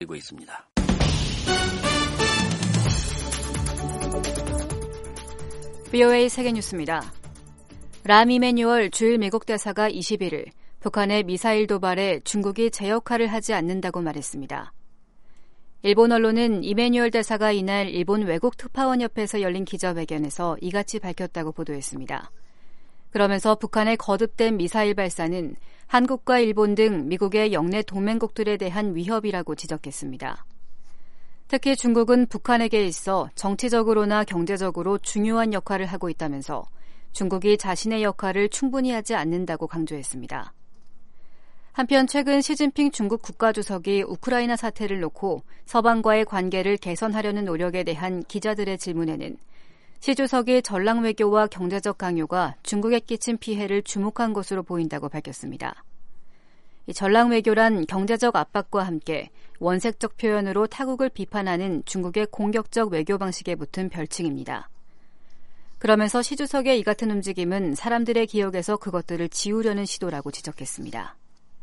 되고 있습니다. VOA 세계뉴스입니다. 람 이메뉴얼 주일 미국 대사가 21일 북한의 미사일 도발에 중국이 제 역할을 하지 않는다고 말했습니다. 일본 언론은 이메뉴얼 대사가 이날 일본 외국특파원협회에서 열린 기자회견에서 이같이 밝혔다고 보도했습니다. 그러면서 북한의 거듭된 미사일 발사는 한국과 일본 등 미국의 영내 동맹국들에 대한 위협이라고 지적했습니다. 특히 중국은 북한에게 있어 정치적으로나 경제적으로 중요한 역할을 하고 있다면서 중국이 자신의 역할을 충분히 하지 않는다고 강조했습니다. 한편 최근 시진핑 중국 국가주석이 우크라이나 사태를 놓고 서방과의 관계를 개선하려는 노력에 대한 기자들의 질문에는 시 주석이 전랑 외교와 경제적 강요가 중국에 끼친 피해를 주목한 것으로 보인다고 밝혔습니다. 이 전랑 외교란 경제적 압박과 함께 원색적 표현으로 타국을 비판하는 중국의 공격적 외교 방식에 붙은 별칭입니다. 그러면서 시 주석의 이 같은 움직임은 사람들의 기억에서 그것들을 지우려는 시도라고 지적했습니다.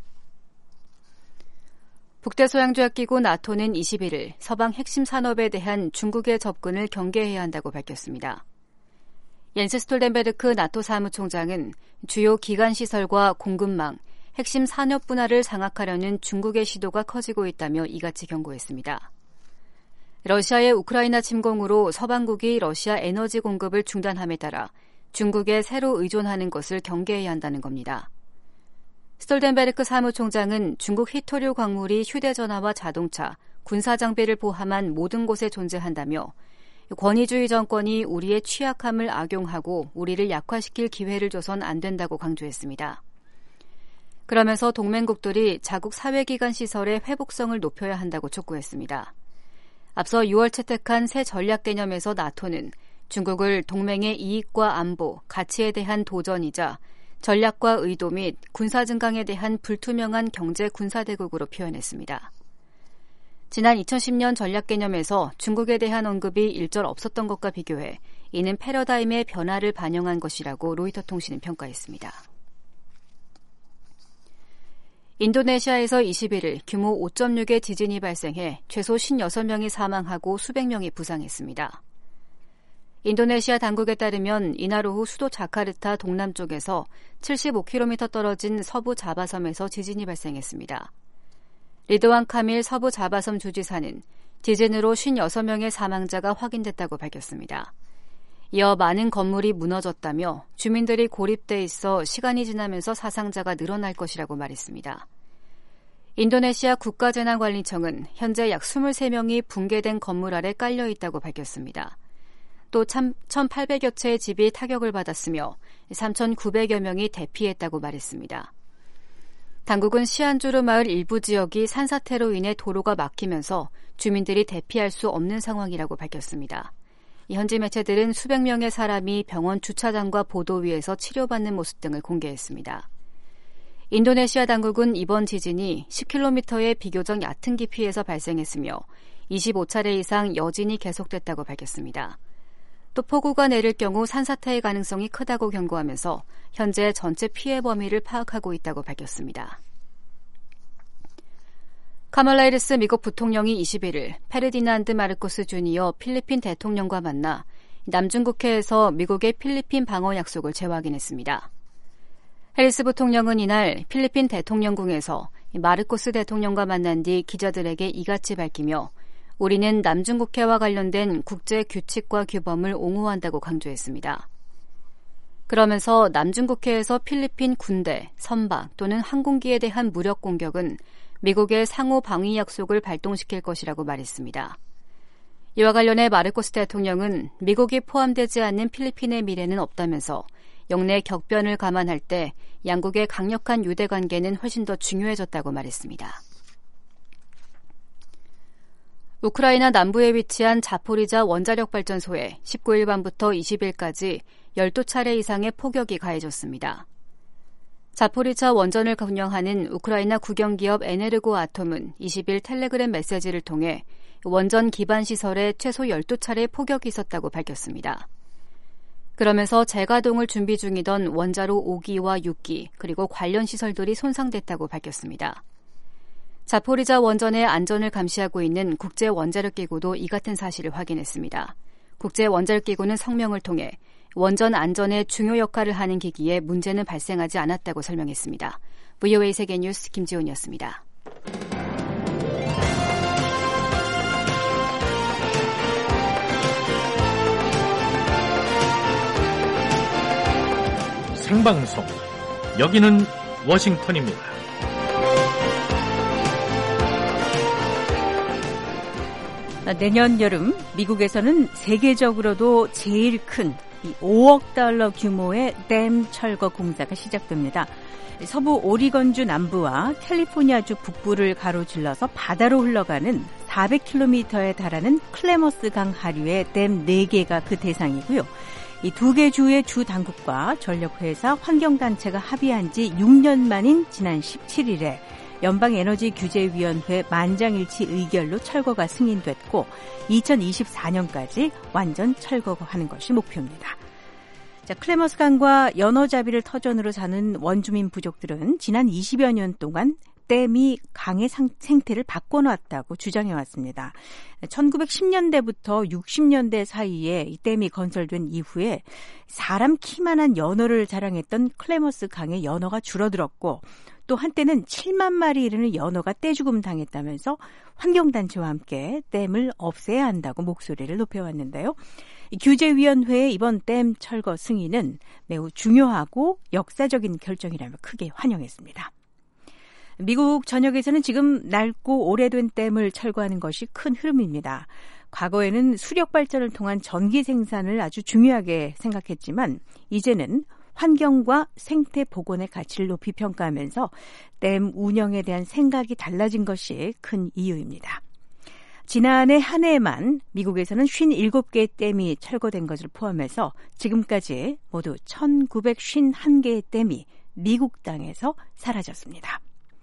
북대서양조약기구 나토는 21일 서방 핵심 산업에 대한 중국의 접근을 경계해야 한다고 밝혔습니다. 옌스 스톨텐베르크 나토 사무총장은 주요 기관시설과 공급망, 핵심 산업 분야를 장악하려는 중국의 시도가 커지고 있다며 이같이 경고했습니다. 러시아의 우크라이나 침공으로 서방국이 러시아 에너지 공급을 중단함에 따라 중국에 새로 의존하는 것을 경계해야 한다는 겁니다. 스톨텐베르크 사무총장은 중국 희토류 광물이 휴대전화와 자동차, 군사장비를 포함한 모든 곳에 존재한다며 권위주의 정권이 우리의 취약함을 악용하고 우리를 약화시킬 기회를 줘선 안 된다고 강조했습니다. 그러면서 동맹국들이 자국 사회기관 시설의 회복성을 높여야 한다고 촉구했습니다. 앞서 6월 채택한 새 전략 개념에서 나토는 중국을 동맹의 이익과 안보, 가치에 대한 도전이자 전략과 의도 및 군사 증강에 대한 불투명한 경제 군사대국으로 표현했습니다. 지난 2010년 전략 개념에서 중국에 대한 언급이 일절 없었던 것과 비교해 이는 패러다임의 변화를 반영한 것이라고 로이터 통신은 평가했습니다. 인도네시아에서 21일 규모 5.6의 지진이 발생해 최소 56명이 사망하고 수백 명이 부상했습니다. 인도네시아 당국에 따르면 이날 오후 수도 자카르타 동남쪽에서 75km 떨어진 서부 자바섬에서 지진이 발생했습니다. 리드완 카밀 서부 자바섬 주지사는 지진으로 56명의 사망자가 확인됐다고 밝혔습니다. 이어 많은 건물이 무너졌다며 주민들이 고립돼 있어 시간이 지나면서 사상자가 늘어날 것이라고 말했습니다. 인도네시아 국가재난관리청은 현재 약 23명이 붕괴된 건물 아래 깔려 있다고 밝혔습니다. 또 1,800여 채의 집이 타격을 받았으며 3,900여 명이 대피했다고 말했습니다. 당국은 시안주르 마을 일부 지역이 산사태로 인해 도로가 막히면서 주민들이 대피할 수 없는 상황이라고 밝혔습니다. 현지 매체들은 수백 명의 사람이 병원 주차장과 보도 위에서 치료받는 모습 등을 공개했습니다. 인도네시아 당국은 이번 지진이 10km의 비교적 얕은 깊이에서 발생했으며 25차례 이상 여진이 계속됐다고 밝혔습니다. 또 폭우가 내릴 경우 산사태의 가능성이 크다고 경고하면서 현재 전체 피해 범위를 파악하고 있다고 밝혔습니다. 카말라 해리스 미국 부통령이 21일 페르디난드 마르코스 주니어 필리핀 대통령과 만나 남중국해에서 미국의 필리핀 방어 약속을 재확인했습니다. 해리스 부통령은 이날 필리핀 대통령궁에서 마르코스 대통령과 만난 뒤 기자들에게 이같이 밝히며 우리는 남중국해와 관련된 국제 규칙과 규범을 옹호한다고 강조했습니다. 그러면서 남중국해에서 필리핀 군대, 선박 또는 항공기에 대한 무력 공격은 미국의 상호 방위 약속을 발동시킬 것이라고 말했습니다. 이와 관련해 마르코스 대통령은 미국이 포함되지 않는 필리핀의 미래는 없다면서 영내 격변을 감안할 때 양국의 강력한 유대 관계는 훨씬 더 중요해졌다고 말했습니다. 우크라이나 남부에 위치한 자포리자 원자력 발전소에 19일 밤부터 20일까지 12차례 이상의 폭격이 가해졌습니다. 자포리자 원전을 운영하는 우크라이나 국영기업 에네르고 아톰은 20일 텔레그램 메시지를 통해 원전 기반 시설에 최소 12차례 폭격이 있었다고 밝혔습니다. 그러면서 재가동을 준비 중이던 원자로 5기와 6기 그리고 관련 시설들이 손상됐다고 밝혔습니다. 자포리자 원전의 안전을 감시하고 있는 국제원자력기구도 이 같은 사실을 확인했습니다. 국제원자력기구는 성명을 통해 원전 안전에 중요 역할을 하는 기기에 문제는 발생하지 않았다고 설명했습니다. VOA 세계뉴스 김지훈이었습니다. 생방송, 여기는 워싱턴입니다. 내년 여름 미국에서는 세계적으로도 제일 큰 5억 달러 규모의 댐 철거 공사가 시작됩니다. 서부 오리건주 남부와 캘리포니아주 북부를 가로질러서 바다로 흘러가는 400km에 달하는 클레머스 강 하류의 댐 4개가 그 대상이고요. 이 2개 주의 주 당국과 전력회사, 환경단체가 합의한 지 6년 만인 지난 17일에 연방에너지규제위원회 만장일치 의결로 철거가 승인됐고 2024년까지 완전 철거하는 것이 목표입니다. 자, 클레머스 강과 연어잡이를 터전으로 사는 원주민 부족들은 지난 20여 년 동안 댐이 강의 생태를 바꿔놨다고 주장해왔습니다. 1910년대부터 60년대 사이에 이 댐이 건설된 이후에 사람 키만한 연어를 자랑했던 클레머스 강의 연어가 줄어들었고 또 한때는 7만 마리 이르는 연어가 떼죽음 당했다면서 환경단체와 함께 댐을 없애야 한다고 목소리를 높여왔는데요. 규제위원회의 이번 댐 철거 승인은 매우 중요하고 역사적인 결정이라며 크게 환영했습니다. 미국 전역에서는 지금 낡고 오래된 댐을 철거하는 것이 큰 흐름입니다. 과거에는 수력 발전을 통한 전기 생산을 아주 중요하게 생각했지만 이제는 환경과 생태 복원의 가치를 높이 평가하면서 댐 운영에 대한 생각이 달라진 것이 큰 이유입니다. 지난해 한 해에만 미국에서는 57개의 댐이 철거된 것을 포함해서 지금까지 모두 1951개의 댐이 미국 땅에서 사라졌습니다.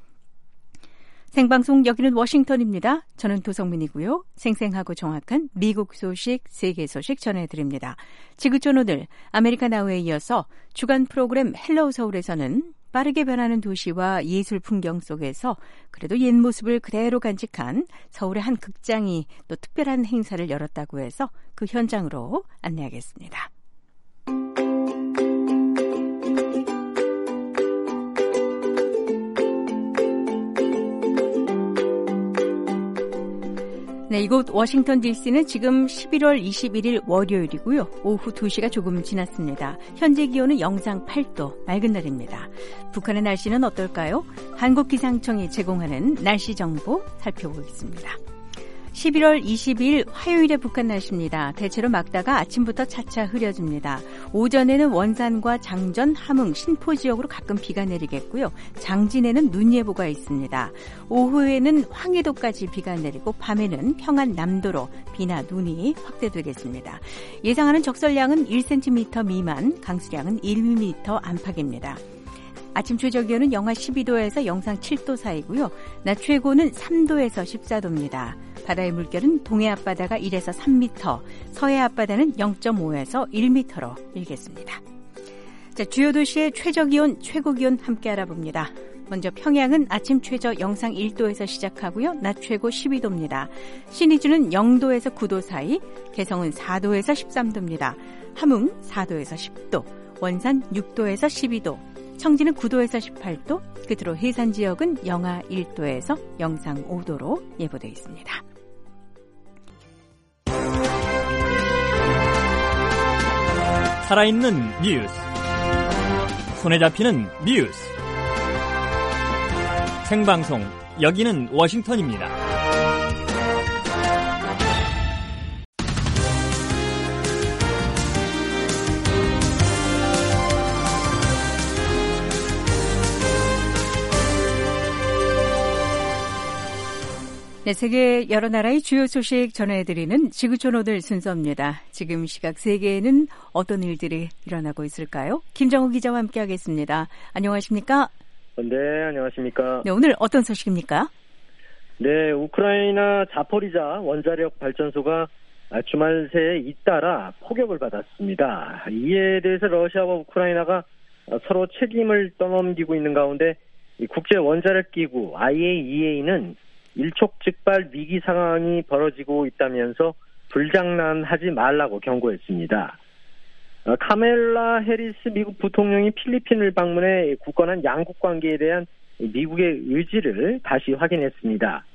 생방송 여기는 워싱턴입니다. 저는 도성민이고요. 생생하고 정확한 미국 소식, 세계 소식 전해드립니다. 지구촌 오늘 아메리카 나우에 이어서 주간 프로그램 헬로우 서울에서는 빠르게 변하는 도시와 예술 풍경 속에서 그래도 옛 모습을 그대로 간직한 서울의 한 극장이 또 특별한 행사를 열었다고 해서 그 현장으로 안내하겠습니다. 네, 이곳 워싱턴 DC는 지금 11월 21일 월요일이고요. 오후 2시가 조금 지났습니다. 현재 기온은 영상 8도, 맑은 날입니다. 북한의 날씨는 어떨까요? 한국기상청이 제공하는 날씨 정보 살펴보겠습니다. 11월 22일 화요일의 북한 날씨입니다. 대체로 맑다가 아침부터 차차 흐려집니다. 오전에는 원산과 장전, 함흥, 신포 지역으로 가끔 비가 내리겠고요. 장진에는 눈 예보가 있습니다. 오후에는 황해도까지 비가 내리고 밤에는 평안 남도로 비나 눈이 확대되겠습니다. 예상하는 적설량은 1cm 미만, 강수량은 1mm 안팎입니다. 아침 최저기온은 영하 12도에서 영상 7도 사이고요. 낮 최고는 3도에서 14도입니다. 바다의 물결은 동해 앞바다가 1에서 3m, 서해 앞바다는 0.5에서 1m로 일겠습니다. 자, 주요 도시의 최저기온, 최고기온 함께 알아봅니다. 먼저 평양은 아침 최저 영상 1도에서 시작하고요. 낮 최고 12도입니다. 신의주는 0도에서 9도 사이, 개성은 4도에서 13도입니다. 함흥 4도에서 10도, 원산 6도에서 12도, 청진은 9도에서 18도, 끝으로 해산 지역은 영하 1도에서 영상 5도로 예보되어 있습니다. 살아있는 뉴스, 손에 잡히는 뉴스, 생방송 여기는 워싱턴입니다. 네, 세계 여러 나라의 주요 소식 전해드리는 지구촌 오늘 순서입니다. 지금 시각 세계에는 어떤 일들이 일어나고 있을까요? 김정우 기자와 함께하겠습니다. 안녕하십니까? 네, 안녕하십니까? 네, 오늘 어떤 소식입니까? 네, 우크라이나 자포리자 원자력 발전소가 주말 새에 잇따라 폭격을 받았습니다. 이에 대해서 러시아와 우크라이나가 서로 책임을 떠넘기고 있는 가운데 이 국제 원자력 기구 IAEA는 일촉즉발 위기 상황이 벌어지고 있다면서 불장난하지 말라고 경고했습니다. 카멜라 해리스 미국 부통령이 필리핀을 방문해 굳건한 양국 관계에 대한 미국의 의지를 다시 확인했습니다.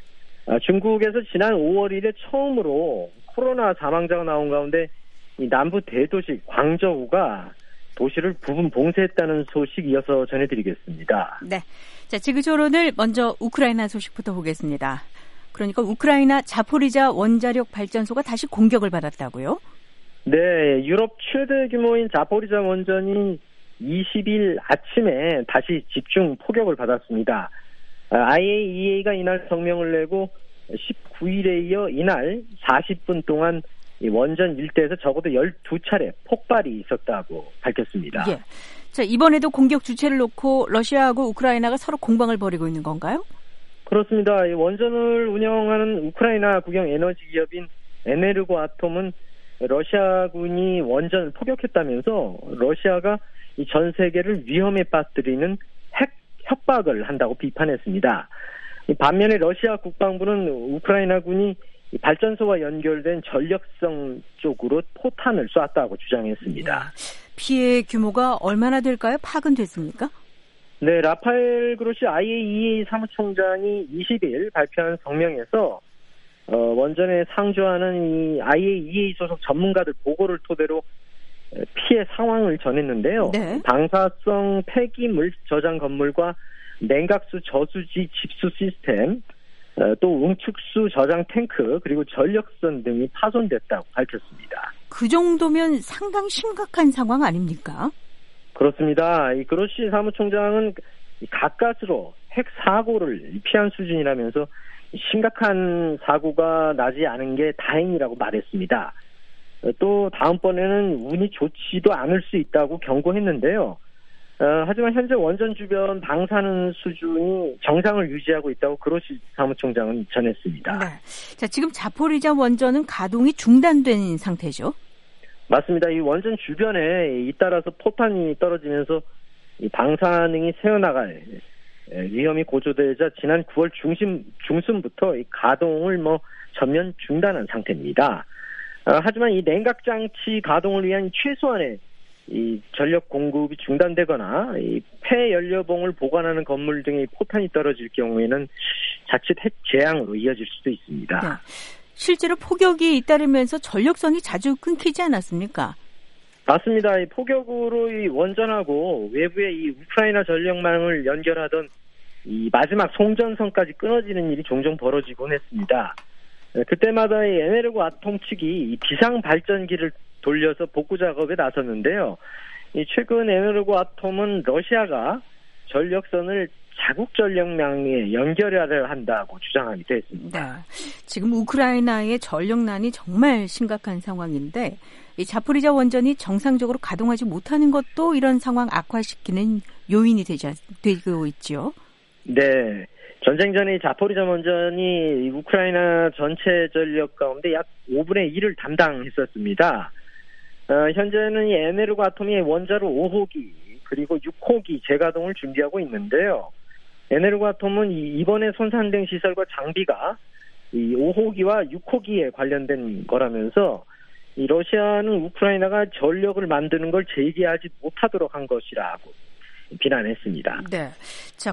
중국에서 지난 5월 1일 처음으로 코로나 사망자가 나온 가운데 이 남부 대도시 광저우가 도시를 부분 봉쇄했다는 소식 이어서 전해드리겠습니다. 네. 자, 지구조론을 먼저 우크라이나 소식부터 보겠습니다. 그러니까 우크라이나 자포리자 원자력 발전소가 다시 공격을 받았다고요? 네, 유럽 최대 규모인 자포리자 원전이 20일 아침에 다시 집중 포격을 받았습니다. IAEA가 이날 성명을 내고 19일에 이어 이날 40분 동안 이 원전 일대에서 적어도 12차례 폭발이 있었다고 밝혔습니다. 예. 자, 이번에도 공격 주체를 놓고 러시아하고 우크라이나가 서로 공방을 벌이고 있는 건가요? 그렇습니다. 이 원전을 운영하는 우크라이나 국영 에너지 기업인 에네르고아톰은 러시아군이 원전을 포격했다면서 러시아가 이 전 세계를 위험에 빠뜨리는 핵 협박을 한다고 비판했습니다. 반면에 러시아 국방부는 우크라이나군이 발전소와 연결된 전력성 쪽으로 포탄을 쐈다고 주장했습니다. 피해 규모가 얼마나 될까요? 파악은 됐습니까? 네, 라파엘 그로시 IAEA 사무총장이 20일 발표한 성명에서 원전에 상주하는 이 IAEA 소속 전문가들 보고를 토대로 피해 상황을 전했는데요. 네. 방사성 폐기물 저장 건물과 냉각수 저수지 집수 시스템, 또 응축수 저장 탱크, 그리고 전력선 등이 파손됐다고 밝혔습니다. 그 정도면 상당히 심각한 상황 아닙니까? 그렇습니다. 이 그로시 사무총장은 가까스로 핵 사고를 피한 수준이라면서 심각한 사고가 나지 않은 게 다행이라고 말했습니다. 또 다음번에는 운이 좋지도 않을 수 있다고 경고했는데요. 하지만 현재 원전 주변 방사능 수준이 정상을 유지하고 있다고 그로시 사무총장은 전했습니다. 네. 자, 지금 자포리자 원전은 가동이 중단된 상태죠? 맞습니다. 이 원전 주변에 잇따라서 포탄이 떨어지면서 이 방사능이 새어나갈 위험이 고조되자 지난 9월 중순부터 이 가동을 전면 중단한 상태입니다. 하지만 이 냉각 장치 가동을 위한 최소한의 이 전력 공급이 중단되거나 이 폐연료봉을 보관하는 건물 등의 포탄이 떨어질 경우에는 자칫 핵 재앙으로 이어질 수도 있습니다. 네. 실제로 폭격이 잇따르면서 전력선이 자주 끊기지 않았습니까? 맞습니다. 이 폭격으로 이 원전하고 외부의 이 우크라이나 전력망을 연결하던 이 마지막 송전선까지 끊어지는 일이 종종 벌어지곤 했습니다. 그때마다 이 에네르고아톰 측이 이 비상 발전기를 돌려서 복구 작업에 나섰는데요. 이 최근 에네르고아톰은 러시아가 전력선을 자국 전력망에 연결해야 한다고 주장하기도 했습니다. 네. 지금 우크라이나의 전력난이 정말 심각한 상황인데 이 자포리자 원전이 정상적으로 가동하지 못하는 것도 이런 상황 악화시키는 요인이 되고 있죠. 네. 전쟁 전에 자포리자 원전이 우크라이나 전체 전력 가운데 약 5분의 1을 담당했었습니다. 현재는 이 에네르고아톰이 원자로 5호기 그리고 6호기 재가동을 준비하고 있는데요. 에네르고아톰은 이번에 손상된 시설과 장비가 이 5호기와 6호기에 관련된 거라면서 이 러시아는 우크라이나가 전력을 만드는 걸 재개하지 못하도록 한 것이라고 비난했습니다. 네. 자,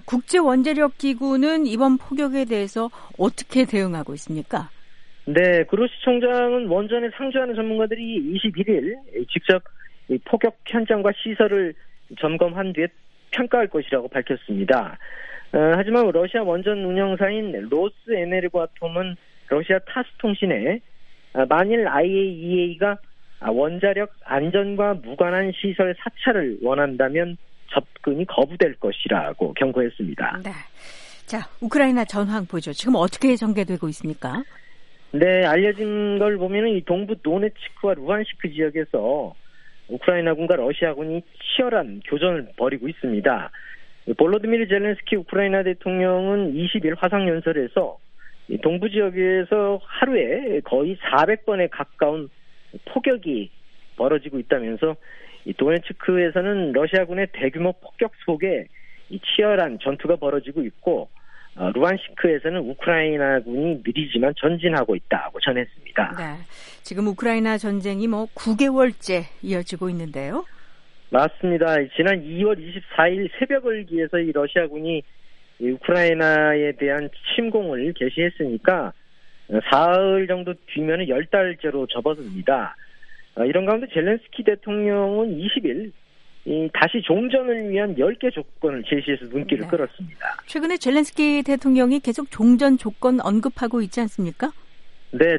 국제원자력기구는 이번 폭격에 대해서 어떻게 대응하고 있습니까? 네, 그로시 총장은 원전에 상주하는 전문가들이 21일 직접 이 폭격 현장과 시설을 점검한 뒤에 평가할 것이라고 밝혔습니다. 하지만 러시아 원전 운영사인 로스에네르고아톰은 러시아 타스 통신에 만일 IAEA가 원자력 안전과 무관한 시설 사찰을 원한다면 접근이 거부될 것이라고 경고했습니다. 네. 자, 우크라이나 전황 보죠. 지금 어떻게 전개되고 있습니까? 네, 알려진 걸 보면 이 동부 도네츠크와 루한스크 지역에서 우크라이나군과 러시아군이 치열한 교전을 벌이고 있습니다. 볼로디미르 젤렌스키 우크라이나 대통령은 20일 화상연설에서 동부 지역에서 하루에 거의 400번에 가까운 폭격이 벌어지고 있다면서 이 도네츠크에서는 러시아군의 대규모 폭격 속에 이 치열한 전투가 벌어지고 있고 루안스크에서는 우크라이나군이 느리지만 전진하고 있다고 전했습니다. 네, 지금 우크라이나 전쟁이 9개월째 이어지고 있는데요. 맞습니다. 지난 2월 24일 새벽을 기해서 이 러시아군이 이 우크라이나에 대한 침공을 개시했으니까 사흘 정도 뒤면 10달째로 접어듭니다. 이런 가운데 젤렌스키 대통령은 20일 다시 종전을 위한 10개 조건을 제시해서 눈길을 끌었습니다. 최근에 젤렌스키 대통령이 계속 종전 조건 언급하고 있지 않습니까? 네,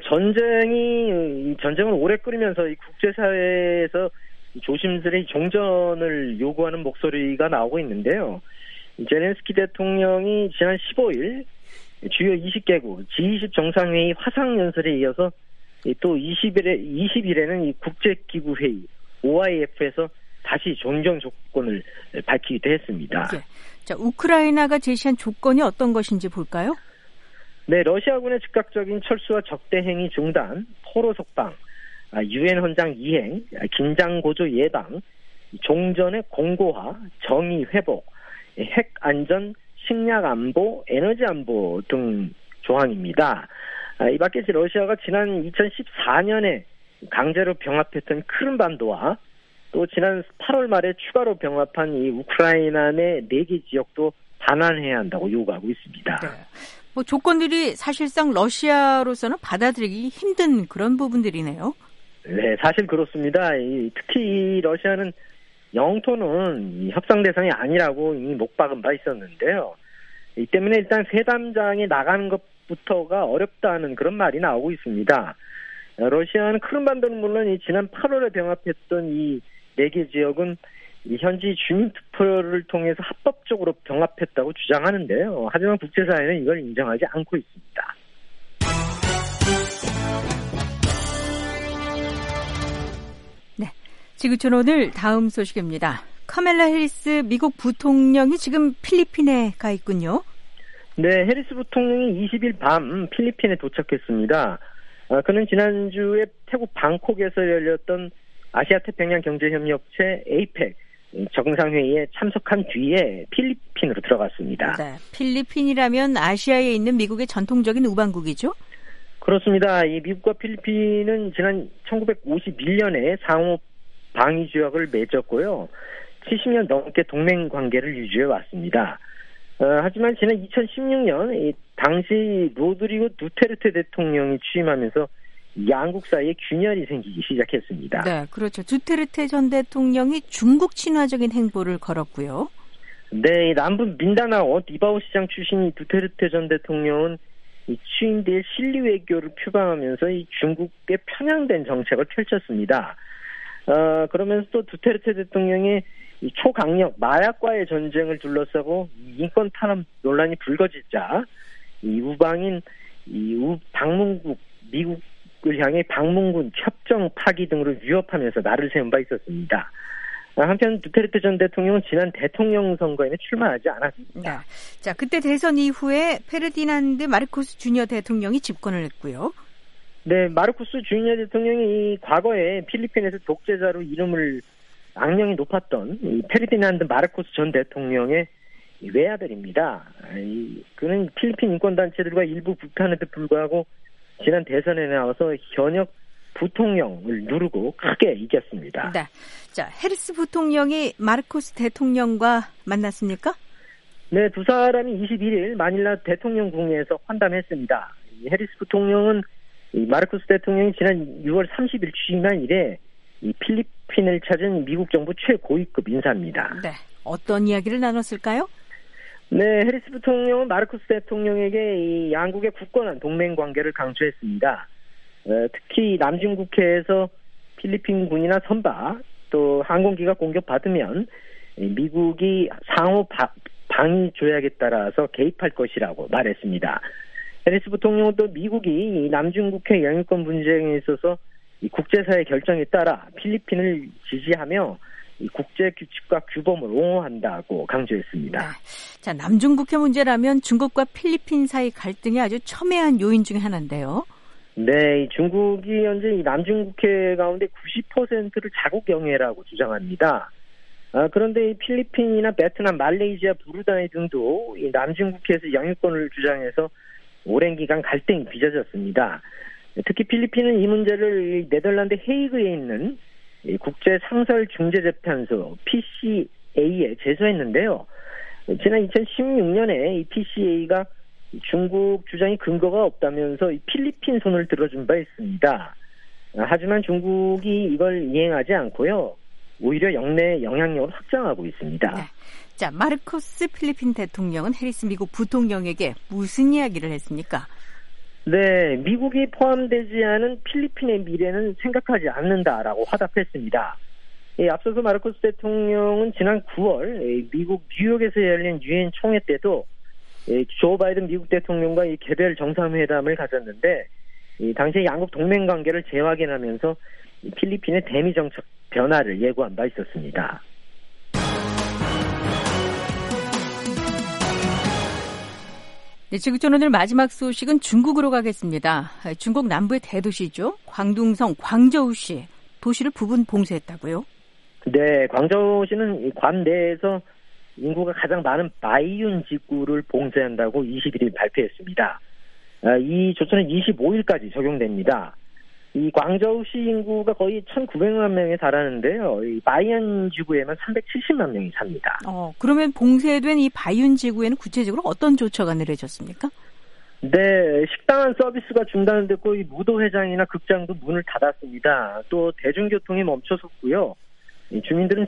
전쟁을 오래 끌면서 이 국제사회에서 조심스레 종전을 요구하는 목소리가 나오고 있는데요. 젤렌스키 대통령이 지난 15일 주요 20개국 G20 정상회의 화상연설에 이어서 또 20일에는 이 국제기구회의 OIF에서 다시 종전 조건을 밝히기도 했습니다. 네. 자, 우크라이나가 제시한 조건이 어떤 것인지 볼까요? 네, 러시아군의 즉각적인 철수와 적대행위 중단, 포로 석방, 유엔 헌장 이행, 긴장 고조 예방, 종전의 공고화, 정의 회복, 핵 안전, 식량 안보, 에너지 안보 등 조항입니다. 이 밖에 러시아가 지난 2014년에 강제로 병합했던 크림반도와 또 지난 8월 말에 추가로 병합한 이 우크라이나 내 4개 지역도 반환해야 한다고 요구하고 있습니다. 네. 조건들이 사실상 러시아로서는 받아들이기 힘든 그런 부분들이네요. 네, 사실 그렇습니다. 특히 러시아는 영토는 협상 대상이 아니라고 이미 못 박은 바 있었는데요. 이 때문에 일단 회담장에 나가는 것부터가 어렵다는 그런 말이 나오고 있습니다. 러시아는 크림반도는 물론 지난 8월에 병합했던 이 4개 지역은 현지 주민 투표를 통해서 합법적으로 병합했다고 주장하는데요. 하지만 국제사회는 이걸 인정하지 않고 있습니다. 네, 지구촌 오늘 다음 소식입니다. 카멜라 해리스 미국 부통령이 지금 필리핀에 가 있군요. 네, 해리스 부통령이 20일 밤 필리핀에 도착했습니다. 그는 지난주에 태국 방콕에서 열렸던 아시아태평양 경제협력체 APEC 정상회의에 참석한 뒤에 필리핀으로 들어갔습니다. 네, 필리핀이라면 아시아에 있는 미국의 전통적인 우방국이죠? 그렇습니다. 이 미국과 필리핀은 지난 1951년에 상호 방위 조약을 맺었고요. 70년 넘게 동맹 관계를 유지해 왔습니다. 하지만 지난 2016년 당시 로드리고 두테르테 대통령이 취임하면서 양국 사이에 균열이 생기기 시작했습니다. 네, 그렇죠. 두테르테 전 대통령이 중국 친화적인 행보를 걸었고요. 네, 남부 민다나오 디바오 시장 출신인 두테르테 전 대통령은 취임 뒤에 실리 외교를 표방하면서 이 중국에 편향된 정책을 펼쳤습니다. 그러면서 또 두테르테 대통령의 이 초강력 마약과의 전쟁을 둘러싸고 인권 탄압 논란이 불거지자 이 우방인 방문국 미국을 향해 방문군 협정 파기 등으로 위협하면서 날을 세운 바 있었습니다. 한편 두테르테 전 대통령은 지난 대통령 선거에는 출마하지 않았습니다. 네. 자, 그때 대선 이후에 페르디난드 마르코스 주니어 대통령이 집권을 했고요. 네, 마르코스 주니어 대통령이 과거에 필리핀에서 독재자로 이름을 악명이 높았던 이 페르디난드 마르코스 전 대통령의 외아들입니다. 그는 필리핀 인권단체들과 일부 불편에도 불구하고 지난 대선에 나와서 현역 부통령을 누르고 크게 이겼습니다. 네. 자, 해리스 부통령이 마르코스 대통령과 만났습니까? 네, 두 사람이 21일 마닐라 대통령 궁에서 환담했습니다. 해리스 부통령은 마르코스 대통령이 지난 6월 30일 취임한 이래 이 필리핀을 찾은 미국 정부 최고위급 인사입니다. 네, 어떤 이야기를 나눴을까요? 네, 해리스 부통령은 마르코스 대통령에게 이 양국의 굳건한 동맹 관계를 강조했습니다. 특히 남중국해에서 필리핀 군이나 선박 또 항공기가 공격받으면 미국이 상호 방위 조약에 따라서 개입할 것이라고 말했습니다. 해리스 부통령은 또 미국이 남중국해 영유권 분쟁에 있어서 이 국제사회 결정에 따라 필리핀을 지지하며 이 국제 규칙과 규범을 옹호한다고 강조했습니다. 네. 자, 남중국해 문제라면 중국과 필리핀 사이 갈등이 아주 첨예한 요인 중에 하나인데요. 네, 중국이 현재 이 남중국해 가운데 90%를 자국 영해라고 주장합니다. 그런데 이 필리핀이나 베트남, 말레이시아, 브루나이 등도 이 남중국해에서 영유권을 주장해서 오랜 기간 갈등이 빚어졌습니다. 특히 필리핀은 이 문제를 네덜란드 헤이그에 있는 국제상설중재재판소 PCA에 제소했는데요. 지난 2016년에 이 PCA가 중국 주장이 근거가 없다면서 이 필리핀 손을 들어준 바 있습니다. 하지만 중국이 이걸 이행하지 않고요. 오히려 영내 영향력을 확장하고 있습니다. 네. 자, 마르코스 필리핀 대통령은 해리스 미국 부통령에게 무슨 이야기를 했습니까? 네, 미국이 포함되지 않은 필리핀의 미래는 생각하지 않는다라고 화답했습니다. 앞서서 마르코스 대통령은 지난 9월 미국 뉴욕에서 열린 유엔 총회 때도 조 바이든 미국 대통령과 이 개별 정상회담을 가졌는데 당시 양국 동맹 관계를 재확인하면서 필리핀의 대미 정책 변화를 예고한 바 있었습니다. 네, 지구촌 오늘 마지막 소식은 중국으로 가겠습니다. 중국 남부의 대도시죠. 광둥성 광저우시 도시를 부분 봉쇄했다고요? 네, 광저우시는 괌 내에서 인구가 가장 많은 바이윤 지구를 봉쇄한다고 21일 발표했습니다. 이 조처는 25일까지 적용됩니다. 이 광저우시 인구가 거의 1,900만 명에 달하는데요. 이 바이윤 지구에만 370만 명이 삽니다. 그러면 봉쇄된 이 바이윤 지구에는 구체적으로 어떤 조처가 내려졌습니까? 네, 식당 서비스가 중단됐고 이 무도회장이나 극장도 문을 닫았습니다. 또 대중교통이 멈춰섰고요. 주민들은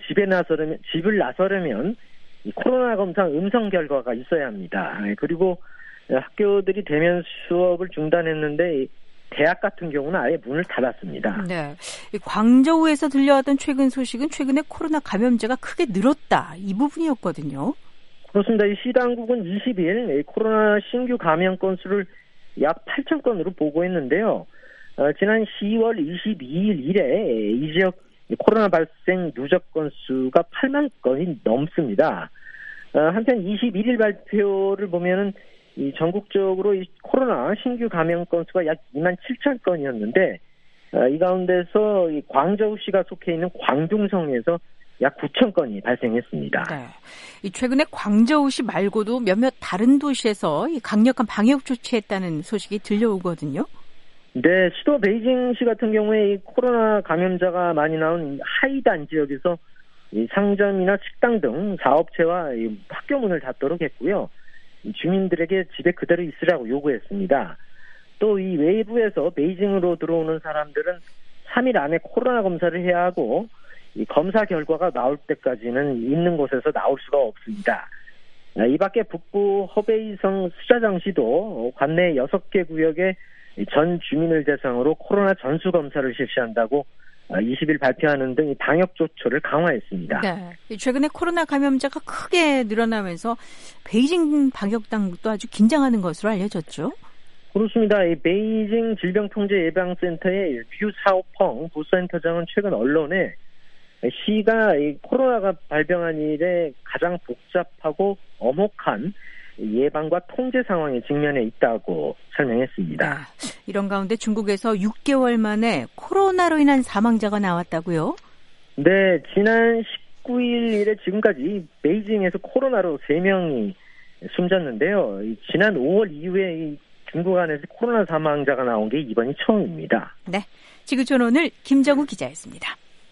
집을 나서려면 이 코로나 검사 음성 결과가 있어야 합니다. 그리고 학교들이 대면 수업을 중단했는데 대학 같은 경우는 아예 문을 닫았습니다. 네, 광저우에서 들려왔던 최근 소식은 최근에 코로나 감염자가 크게 늘었다. 이 부분이었거든요. 그렇습니다. 이 시당국은 20일 코로나 신규 감염 건수를 약 8천 건으로 보고했는데요. 지난 10월 22일 이래 이 지역 코로나 발생 누적 건수가 8만 건이 넘습니다. 한편 21일 발표를 보면은 이 전국적으로 이 코로나 신규 감염 건수가 약 2만 7천 건이었는데 이 가운데서 이 광저우시가 속해 있는 광둥성에서 약 9천 건이 발생했습니다. 네. 이 최근에 광저우시 말고도 몇몇 다른 도시에서 이 강력한 방역 조치했다는 소식이 들려오거든요. 네, 수도 베이징시 같은 경우에 이 코로나 감염자가 많이 나온 하이단 지역에서 이 상점이나 식당 등 사업체와 이 학교 문을 닫도록 했고요. 주민들에게 집에 그대로 있으라고 요구했습니다. 또 이 외부에서 베이징으로 들어오는 사람들은 3일 안에 코로나 검사를 해야 하고 이 검사 결과가 나올 때까지는 있는 곳에서 나올 수가 없습니다. 이 밖에 북부 허베이성 수자장시도 관내 6개 구역에 전 주민을 대상으로 코로나 전수 검사를 실시한다고 20일 발표하는 등 방역 조처를 강화했습니다. 네, 최근에 코로나 감염자가 크게 늘어나면서 베이징 방역 당국도 아주 긴장하는 것으로 알려졌죠. 그렇습니다. 이 베이징 질병통제예방센터의 류사오펑 부센터장은 최근 언론에 시가 이 코로나가 발병한 이래 가장 복잡하고 엄혹한 예방과 통제 상황에 직면해 있다고 설명했습니다. 네, 이런 가운데 중국에서 6개월 만에 코로나로 인한 사망자가 나왔다고요? 네, 지난 19일 이래 지금까지 베이징에서 코로나로 3명이 숨졌는데요. 지난 5월 이후에 중국 안에서 코로나 사망자가 나온 게 이번이 처음입니다. 네, 지구촌 오늘 김정우 기자였습니다.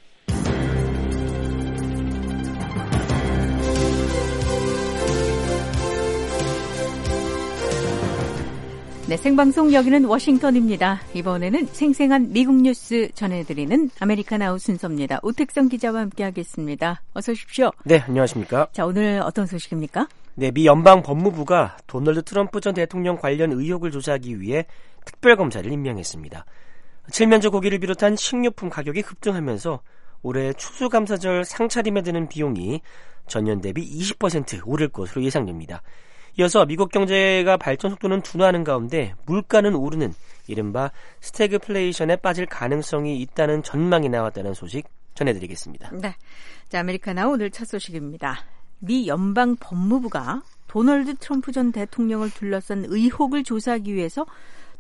네, 생방송 여기는 워싱턴입니다. 이번에는 생생한 미국 뉴스 전해드리는 아메리카나우 순서입니다. 오택성 기자와 함께하겠습니다. 어서 오십시오. 네, 안녕하십니까. 자, 오늘 어떤 소식입니까? 네, 미 연방 법무부가 도널드 트럼프 전 대통령 관련 의혹을 조사하기 위해 특별검사를 임명했습니다. 칠면조 고기를 비롯한 식료품 가격이 급등하면서 올해 추수감사절 상차림에 드는 비용이 전년 대비 20% 오를 것으로 예상됩니다. 이어서 미국 경제가 발전 속도는 둔화하는 가운데 물가는 오르는 이른바 스태그플레이션에 빠질 가능성이 있다는 전망이 나왔다는 소식 전해드리겠습니다. 네, 자, 아메리카나 오늘 첫 소식입니다. 미 연방 법무부가 도널드 트럼프 전 대통령을 둘러싼 의혹을 조사하기 위해서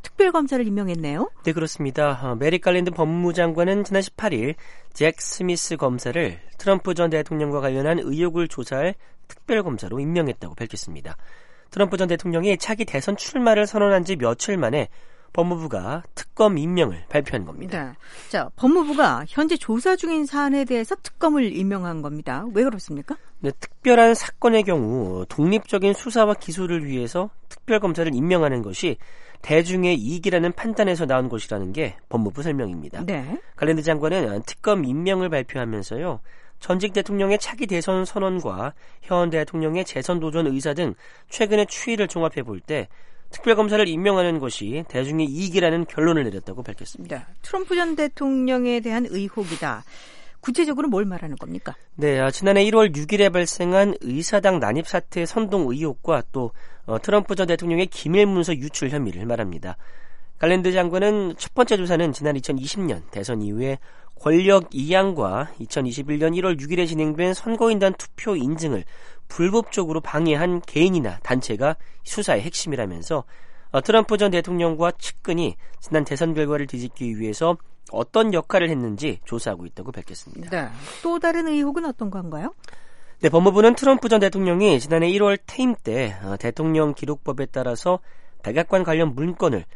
특별검사를 임명했네요. 네, 그렇습니다. 메릭 갈랜드 법무장관은 지난 18일 잭 스미스 검사를 트럼프 전 대통령과 관련한 의혹을 조사할 특별검사로 임명했다고 밝혔습니다. 트럼프 전 대통령이 차기 대선 출마를 선언한 지 며칠 만에 법무부가 특검 임명을 발표한 겁니다. 네. 자, 법무부가 현재 조사 중인 사안에 대해서 특검을 임명한 겁니다. 왜 그렇습니까? 네, 특별한 사건의 경우 독립적인 수사와 기소를 위해서 특별검사를 임명하는 것이 대중의 이익이라는 판단에서 나온 것이라는 게 법무부 설명입니다. 네. 갈랜드 장관은 특검 임명을 발표하면서요. 전직 대통령의 차기 대선 선언과 현 대통령의 재선 도전 의사 등 최근의 추이를 종합해 볼 때 특별검사를 임명하는 것이 대중의 이익이라는 결론을 내렸다고 밝혔습니다. 네. 트럼프 전 대통령에 대한 의혹이다. 구체적으로 뭘 말하는 겁니까? 네, 지난해 1월 6일에 발생한 의사당 난입 사태 선동 의혹과 또 트럼프 전 대통령의 기밀 문서 유출 혐의를 말합니다. 갈랜드 장관은 첫 번째 조사는 지난 2020년 대선 이후에 권력 이양과 2021년 1월 6일에 진행된 선거인단 투표 인증을 불법적으로 방해한 개인이나 단체가 수사의 핵심이라면서 트럼프 전 대통령과 측근이 지난 대선 결과를 뒤집기 위해서 어떤 역할을 했는지 조사하고 있다고 밝혔습니다. 네. 또 다른 의혹은 어떤 건가요? 네, 법무부는 트럼프 전 대통령이 지난해 1월 퇴임 때 대통령 기록법에 따라서 백악관 관련 문건을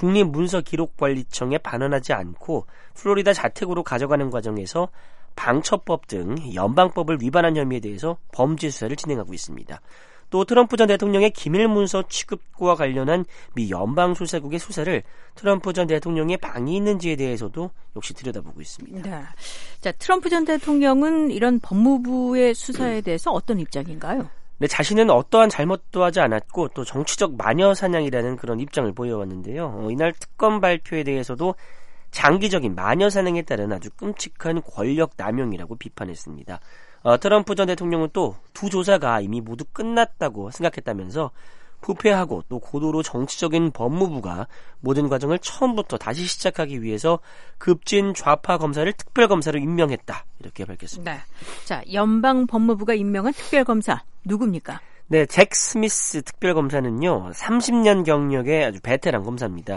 국립문서기록관리청에 반환하지 않고 플로리다 자택으로 가져가는 과정에서 방첩법 등 연방법을 위반한 혐의에 대해서 범죄 수사를 진행하고 있습니다. 또 트럼프 전 대통령의 기밀문서 취급과 관련한 미 연방수사국의 수사를 트럼프 전 대통령의 방이 있는지에 대해서도 역시 들여다보고 있습니다. 네. 자, 트럼프 전 대통령은 이런 법무부의 수사에 대해서 어떤 입장인가요? 네, 자신은 어떠한 잘못도 하지 않았고 또 정치적 마녀 사냥이라는 그런 입장을 보여왔는데요. 이날 특검 발표에 대해서도 장기적인 마녀 사냥에 따른 아주 끔찍한 권력 남용이라고 비판했습니다. 트럼프 전 대통령은 또 두 조사가 이미 모두 끝났다고 생각했다면서 부패하고 또 고도로 정치적인 법무부가 모든 과정을 처음부터 다시 시작하기 위해서 급진 좌파 검사를 특별검사로 임명했다. 이렇게 밝혔습니다. 네. 자, 연방 법무부가 임명한 특별검사 누굽니까? 네, 잭 스미스 특별검사는요. 30년 경력의 아주 베테랑 검사입니다.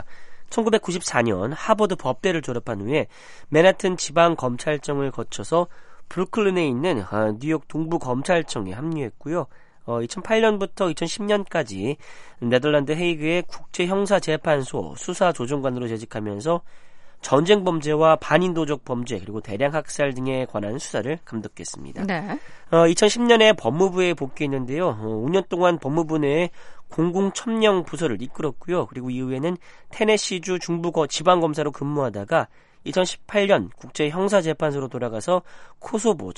1994년 하버드 법대를 졸업한 후에 맨하튼 지방검찰청을 거쳐서 브루클린에 있는 뉴욕 동부검찰청에 합류했고요. 2008년부터 2010년까지 네덜란드 헤이그의 국제형사재판소 수사조정관으로 재직하면서 전쟁 범죄와 반인도적 범죄 그리고 대량 학살 등에 관한 수사를 감독했습니다. 네. 2010년에 법무부에 복귀했는데요. 5년 동안 법무부 내에 공공첨령 부서를 이끌었고요. 그리고 이후에는 테네시주 중부 지방검사로 근무하다가 2018년 국제형사재판소로 돌아가서 코소보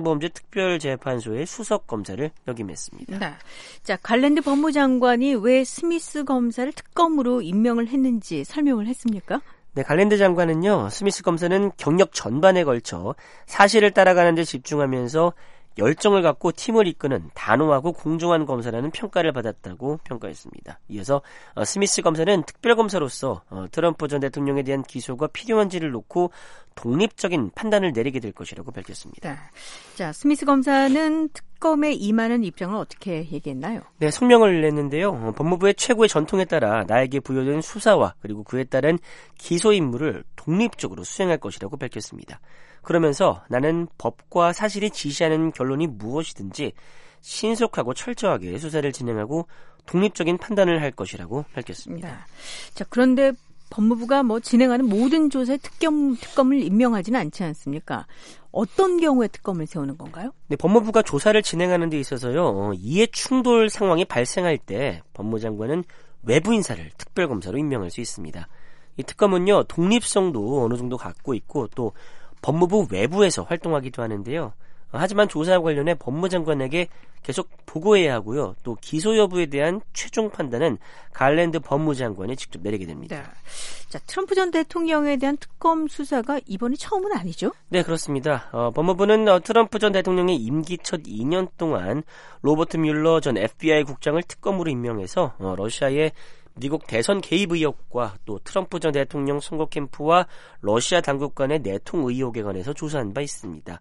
전쟁범죄특별재판소의 수석검사를 역임했습니다. 네. 자, 갈랜드 법무장관이 왜 스미스 검사를 특검으로 임명을 했는지 설명을 했습니까? 네, 갈랜드 장관은요, 스미스 검사는 경력 전반에 걸쳐 사실을 따라가는 데 집중하면서 열정을 갖고 팀을 이끄는 단호하고 공정한 검사라는 평가를 받았다고 평가했습니다. 이어서 스미스 검사는 특별검사로서 트럼프 전 대통령에 대한 기소가 필요한지를 놓고 독립적인 판단을 내리게 될 것이라고 밝혔습니다. 네. 자, 스미스 검사는 특검에 임하는 입장을 어떻게 얘기했나요? 네, 성명을 냈는데요. 법무부의 최고의 전통에 따라 나에게 부여된 수사와 그리고 그에 따른 기소 임무를 독립적으로 수행할 것이라고 밝혔습니다. 그러면서 나는 법과 사실이 지시하는 결론이 무엇이든지 신속하고 철저하게 수사를 진행하고 독립적인 판단을 할 것이라고 밝혔습니다. 네. 자, 그런데 법무부가 진행하는 모든 조사에 특검을 임명하지는 않지 않습니까? 어떤 경우에 특검을 세우는 건가요? 네, 법무부가 조사를 진행하는 데 있어서요. 이해 충돌 상황이 발생할 때 법무장관은 외부 인사를 특별검사로 임명할 수 있습니다. 이 특검은요. 독립성도 어느 정도 갖고 있고 또 법무부 외부에서 활동하기도 하는데요. 하지만 조사와 관련해 법무장관에게 계속 보고해야 하고요. 또 기소 여부에 대한 최종 판단은 갈랜드 법무장관이 직접 내리게 됩니다. 네. 자, 트럼프 전 대통령에 대한 특검 수사가 이번이 처음은 아니죠? 네, 그렇습니다. 법무부는 트럼프 전 대통령의 임기 첫 2년 동안 로버트 뮬러 전 FBI 국장을 특검으로 임명해서 러시아의 미국 대선 개입 의혹과 또 트럼프 전 대통령 선거 캠프와 러시아 당국 간의 내통 의혹에 관해서 조사한 바 있습니다.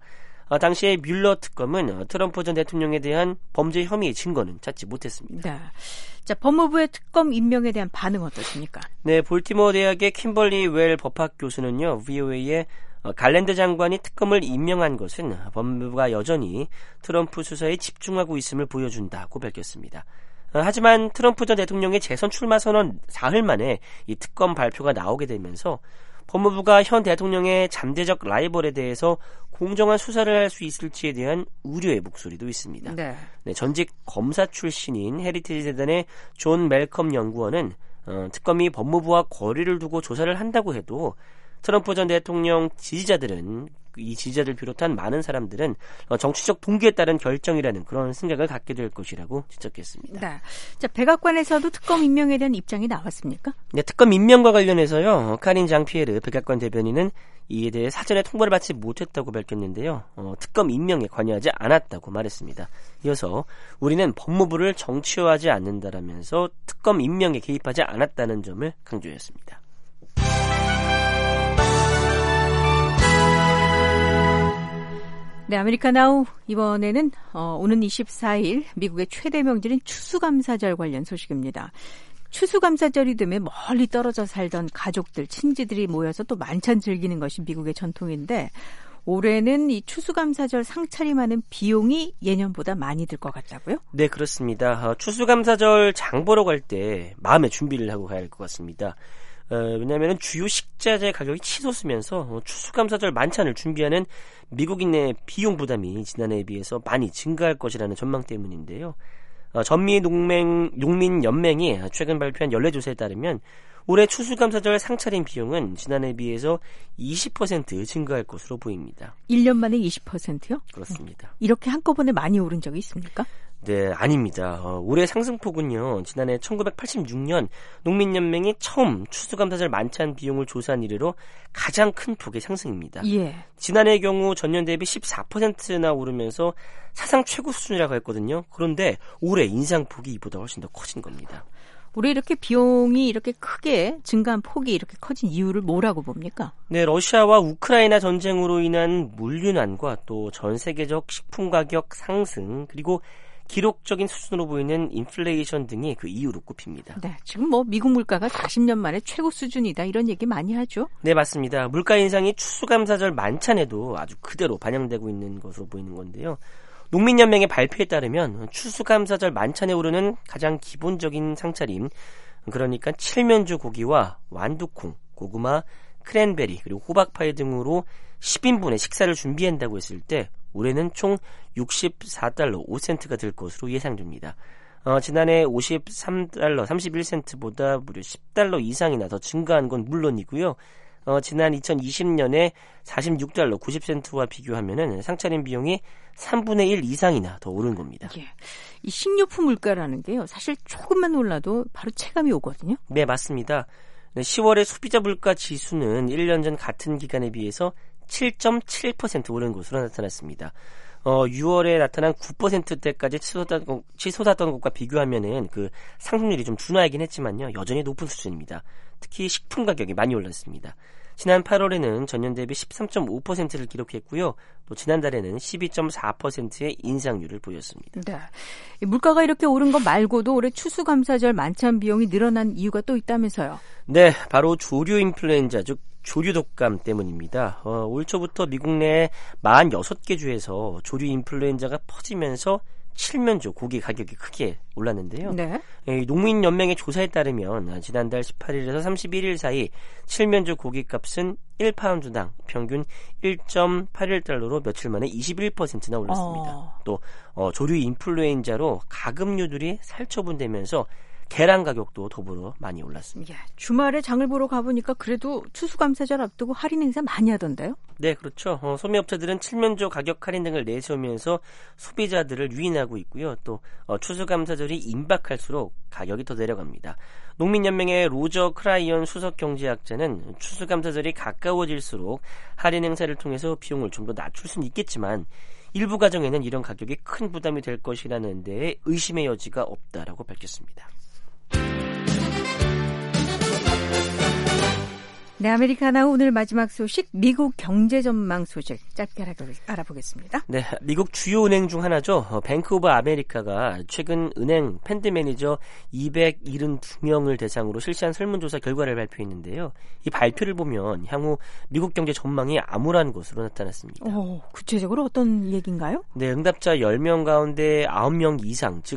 당시에 뮬러 특검은 트럼프 전 대통령에 대한 범죄 혐의의 증거는 찾지 못했습니다. 네. 자, 법무부의 특검 임명에 대한 반응 어떻습니까? 네, 볼티모어 대학의 킴벌리 웰 법학 교수는요, VOA에 갈랜드 장관이 특검을 임명한 것은 법무부가 여전히 트럼프 수사에 집중하고 있음을 보여준다고 밝혔습니다. 하지만 트럼프 전 대통령의 재선 출마 선언 사흘 만에 이 특검 발표가 나오게 되면서 법무부가 현 대통령의 잠재적 라이벌에 대해서 공정한 수사를 할 수 있을지에 대한 우려의 목소리도 있습니다. 네. 네, 전직 검사 출신인 헤리티지 재단의 존 멜컴 연구원은 특검이 법무부와 거리를 두고 조사를 한다고 해도 트럼프 전 대통령 지지자들은 이 지지자들 비롯한 많은 사람들은 정치적 동기에 따른 결정이라는 그런 생각을 갖게 될 것이라고 지적했습니다. 네. 자, 백악관에서도 특검 임명에 대한 입장이 나왔습니까? 네, 특검 임명과 관련해서요. 카린 장피에르 백악관 대변인은 이에 대해 사전에 통보를 받지 못했다고 밝혔는데요. 특검 임명에 관여하지 않았다고 말했습니다. 이어서 우리는 법무부를 정치화하지 않는다라면서 특검 임명에 개입하지 않았다는 점을 강조했습니다. 네, 아메리카나우 이번에는 오는 24일 미국의 최대 명절인 추수감사절 관련 소식입니다. 추수감사절이 되면 멀리 떨어져 살던 가족들, 친지들이 모여서 또 만찬 즐기는 것이 미국의 전통인데 올해는 이 추수감사절 상차림하는 비용이 예년보다 많이 들 것 같다고요? 네, 그렇습니다. 추수감사절 장 보러 갈 때 마음의 준비를 하고 가야 할 것 같습니다. 왜냐하면 주요 식자재 가격이 치솟으면서 추수감사절 만찬을 준비하는 미국인의 비용 부담이 지난해에 비해서 많이 증가할 것이라는 전망 때문인데요. 전미농민연맹이 최근 발표한 연례조사에 따르면 올해 추수감사절 상차림 비용은 지난해에 비해서 20% 증가할 것으로 보입니다. 1년 만에 20%요? 그렇습니다. 이렇게 한꺼번에 많이 오른 적이 있습니까? 네, 아닙니다. 올해 상승폭은요, 지난해 1986년 농민연맹이 처음 추수감사절 만찬 비용을 조사한 이래로 가장 큰 폭의 상승입니다. 예. 지난해의 경우 전년 대비 14%나 오르면서 사상 최고 수준이라고 했거든요. 그런데 올해 인상폭이 이보다 훨씬 더 커진 겁니다. 올해 이렇게 비용이 이렇게 크게 증가한 폭이 이렇게 커진 이유를 뭐라고 봅니까? 네, 러시아와 우크라이나 전쟁으로 인한 물류난과 또 전 세계적 식품 가격 상승 그리고 기록적인 수준으로 보이는 인플레이션 등이 그 이유로 꼽힙니다. 네, 지금 미국 물가가 40년 만에 최고 수준이다 이런 얘기 많이 하죠? 네, 맞습니다. 물가 인상이 추수감사절 만찬에도 아주 그대로 반영되고 있는 것으로 보이는 건데요. 농민연맹의 발표에 따르면 추수감사절 만찬에 오르는 가장 기본적인 상차림, 그러니까 칠면조 고기와 완두콩, 고구마, 크랜베리 그리고 호박파이 등으로 10인분의 식사를 준비한다고 했을 때 올해는 총 64달러 5센트가 들 것으로 예상됩니다. 지난해 53달러 31센트보다 무려 10달러 이상이나 더 증가한 건 물론이고요. 지난 2020년에 46달러 90센트와 비교하면은 상차림 비용이 3분의 1 이상이나 더 오른 겁니다. 예. 이 식료품 물가라는 게요. 사실 조금만 올라도 바로 체감이 오거든요. 네, 맞습니다. 10월의 소비자 물가 지수는 1년 전 같은 기간에 비해서 7.7% 오른 것으로 나타났습니다. 6월에 나타난 9%대까지 치솟았던 것과 비교하면은 그 상승률이 좀 둔화하긴 했지만요. 여전히 높은 수준입니다. 특히 식품 가격이 많이 올랐습니다. 지난 8월에는 전년 대비 13.5%를 기록했고요. 또 지난달에는 12.4%의 인상률을 보였습니다. 네. 물가가 이렇게 오른 것 말고도 올해 추수감사절 만찬 비용이 늘어난 이유가 또 있다면서요? 네, 바로 조류 인플루엔자 즉 조류 독감 때문입니다. 올 초부터 미국 내 46개 주에서 조류 인플루엔자가 퍼지면서 칠면조 고기 가격이 크게 올랐는데요. 네. 농민연맹의 조사에 따르면 지난달 18일에서 31일 사이 칠면조 고기값은 1파운드당 평균 1.81달러로 며칠 만에 21%나 올랐습니다. 또 조류 인플루엔자로 가금류들이 살처분되면서 계란 가격도 더불어 많이 올랐습니다. 예, 주말에 장을 보러 가보니까 그래도 추수감사절 앞두고 할인 행사 많이 하던데요? 네, 그렇죠. 소매업체들은 칠면조 가격 할인 등을 내세우면서 소비자들을 유인하고 있고요. 또 추수감사절이 임박할수록 가격이 더 내려갑니다. 농민연맹의 로저 크라이언 수석경제학자는 추수감사절이 가까워질수록 할인 행사를 통해서 비용을 좀 더 낮출 수는 있겠지만 일부 가정에는 이런 가격이 큰 부담이 될 것이라는 데에 의심의 여지가 없다라고 밝혔습니다. 네, 아메리카나 오늘 마지막 소식, 미국 경제 전망 소식 짧게 알아보겠습니다. 네, 미국 주요 은행 중 하나죠. 뱅크 오브 아메리카가 최근 은행 펀드 매니저 272명을 대상으로 실시한 설문조사 결과를 발표했는데요. 이 발표를 보면 향후 미국 경제 전망이 암울한 것으로 나타났습니다. 구체적으로 어떤 얘기인가요? 네, 응답자 10명 가운데 9명 이상, 즉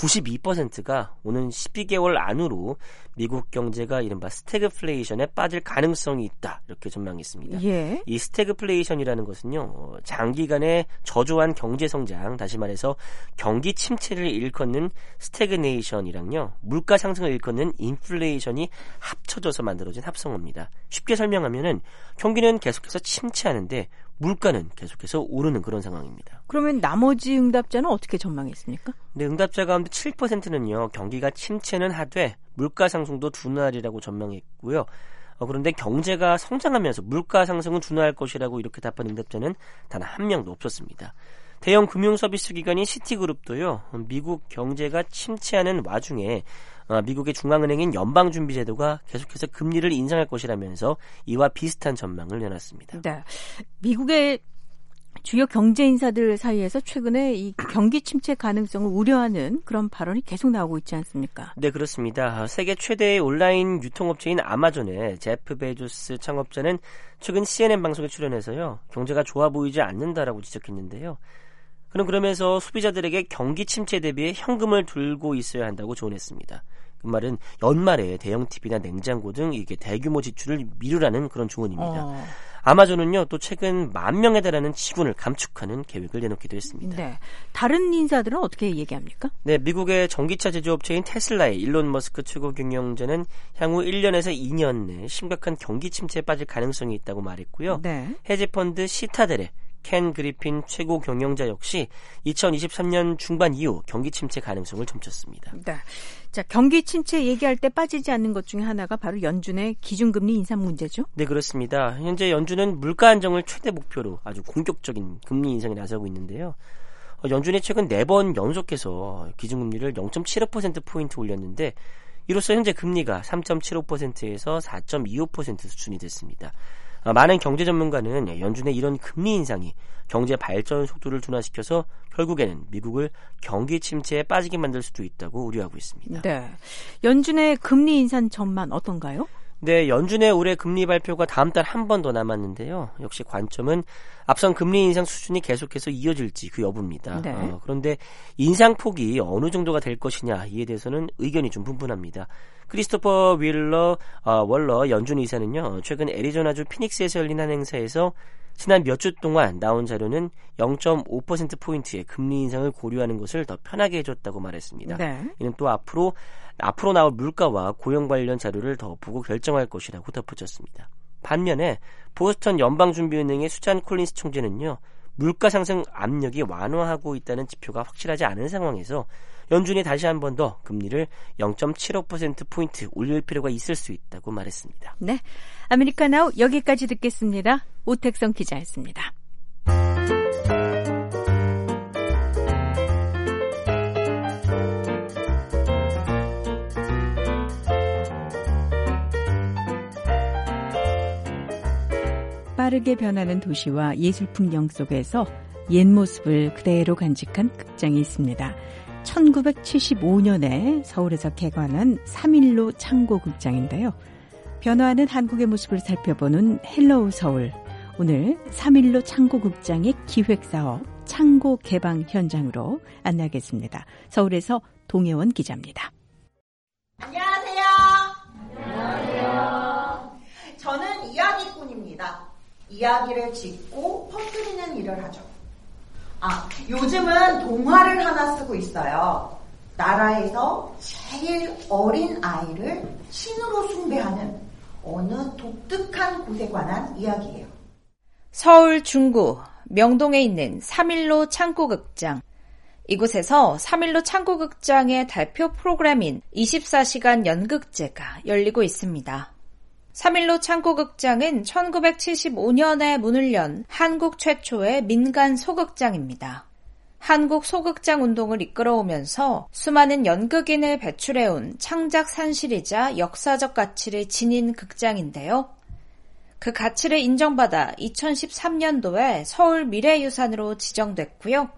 92%가 오는 12개월 안으로 미국 경제가 이른바 스태그플레이션에 빠질 가능성이 있다, 이렇게 전망했습니다. 예. 이 스태그플레이션이라는 것은요, 장기간의 저조한 경제 성장, 다시 말해서 경기 침체를 일컫는 스태그네이션이랑요, 물가 상승을 일컫는 인플레이션이 합쳐져서 만들어진 합성어입니다. 쉽게 설명하면은 경기는 계속해서 침체하는데 물가는 계속해서 오르는 그런 상황입니다. 그러면 나머지 응답자는 어떻게 전망했습니까? 네, 응답자 가운데 7%는요, 경기가 침체는 하되 물가 상승도 둔화하리라고 전망했고요. 그런데 경제가 성장하면서 물가 상승은 둔화할 것이라고 이렇게 답한 응답자는 단 한 명도 없었습니다. 대형 금융 서비스 기관인 시티그룹도요, 미국 경제가 침체하는 와중에 미국의 중앙은행인 연방준비제도가 계속해서 금리를 인상할 것이라면서 이와 비슷한 전망을 내놨습니다. 네, 미국의 주요 경제 인사들 사이에서 최근에 이 경기 침체 가능성을 우려하는 그런 발언이 계속 나오고 있지 않습니까? 네, 그렇습니다. 세계 최대의 온라인 유통업체인 아마존의 제프 베조스 창업자는 최근 CNN 방송에 출연해서요, 경제가 좋아 보이지 않는다라고 지적했는데요. 그는 그러면서 소비자들에게 경기 침체 대비해 현금을 들고 있어야 한다고 조언했습니다. 그 말은 연말에 대형 TV나 냉장고 등 이게 대규모 지출을 미루라는 그런 조언입니다. 아마존은요, 또 최근 10,000명에 달하는 직원을 감축하는 계획을 내놓기도 했습니다. 네, 다른 인사들은 어떻게 얘기합니까? 네, 미국의 전기차 제조업체인 테슬라의 일론 머스크 최고 경영자는 향후 1년에서 2년 내 심각한 경기 침체에 빠질 가능성이 있다고 말했고요. 네. 헤지펀드 시타델의 켄 그리핀 최고 경영자 역시 2023년 중반 이후 경기 침체 가능성을 점쳤습니다. 네. 자, 경기 침체 얘기할 때 빠지지 않는 것 중에 하나가 바로 연준의 기준금리 인상 문제죠? 네, 그렇습니다. 현재 연준은 물가 안정을 최대 목표로 아주 공격적인 금리 인상에 나서고 있는데요. 연준이 최근 4번 연속해서 기준금리를 0.75%포인트 올렸는데 이로써 현재 금리가 3.75%에서 4.25% 수준이 됐습니다. 많은 경제 전문가는 연준의 이런 금리 인상이 경제 발전 속도를 둔화시켜서 결국에는 미국을 경기 침체에 빠지게 만들 수도 있다고 우려하고 있습니다. 네, 연준의 금리 인상 전망 어떤가요? 네, 연준의 올해 금리 발표가 다음 달 한 번 더 남았는데요. 역시 관점은 앞선 금리 인상 수준이 계속해서 이어질지 그 여부입니다. 네. 그런데 인상폭이 어느 정도가 될 것이냐, 이에 대해서는 의견이 좀 분분합니다. 크리스토퍼 월러 연준 의사는요, 최근 애리조나주 피닉스에서 열린 한 행사에서 지난 몇 주 동안 나온 자료는 0.5%포인트의 금리 인상을 고려하는 것을 더 편하게 해줬다고 말했습니다. 네. 이는 또 앞으로 나올 물가와 고용 관련 자료를 더 보고 결정할 것이라고 덧붙였습니다. 반면에 보스턴 연방준비은행의 수잔 콜린스 총재는요, 물가 상승 압력이 완화하고 있다는 지표가 확실하지 않은 상황에서 연준이 다시 한 번 더 금리를 0.75%포인트 올릴 필요가 있을 수 있다고 말했습니다. 네, 아메리카나우 여기까지 듣겠습니다. 오택성 기자였습니다. 빠르게 변하는 도시와 예술 풍경 속에서 옛 모습을 그대로 간직한 극장이 있습니다. 1975년에 서울에서 개관한 3일로 창고 극장인데요. 변화하는 한국의 모습을 살펴보는 헬로우 서울. 오늘 3일로 창고 극장의 기획사업 창고 개방 현장으로 안내하겠습니다. 서울에서 동혜원 기자입니다. 안녕하세요. 안녕하세요. 저는 이야기꾼입니다. 이야기를 짓고 퍼뜨리는 일을 하죠. 요즘은 동화를 하나 쓰고 있어요. 나라에서 제일 어린 아이를 신으로 숭배하는 어느 독특한 곳에 관한 이야기예요. 서울 중구 명동에 있는 3일로 창고극장. 이곳에서 3일로 창고극장의 대표 프로그램인 24시간 연극제가 열리고 있습니다. 3일로 창고극장은 1975년에 문을 연 한국 최초의 민간 소극장입니다. 한국 소극장 운동을 이끌어오면서 수많은 연극인을 배출해온 창작 산실이자 역사적 가치를 지닌 극장인데요. 그 가치를 인정받아 2013년도에 서울 미래유산으로 지정됐고요.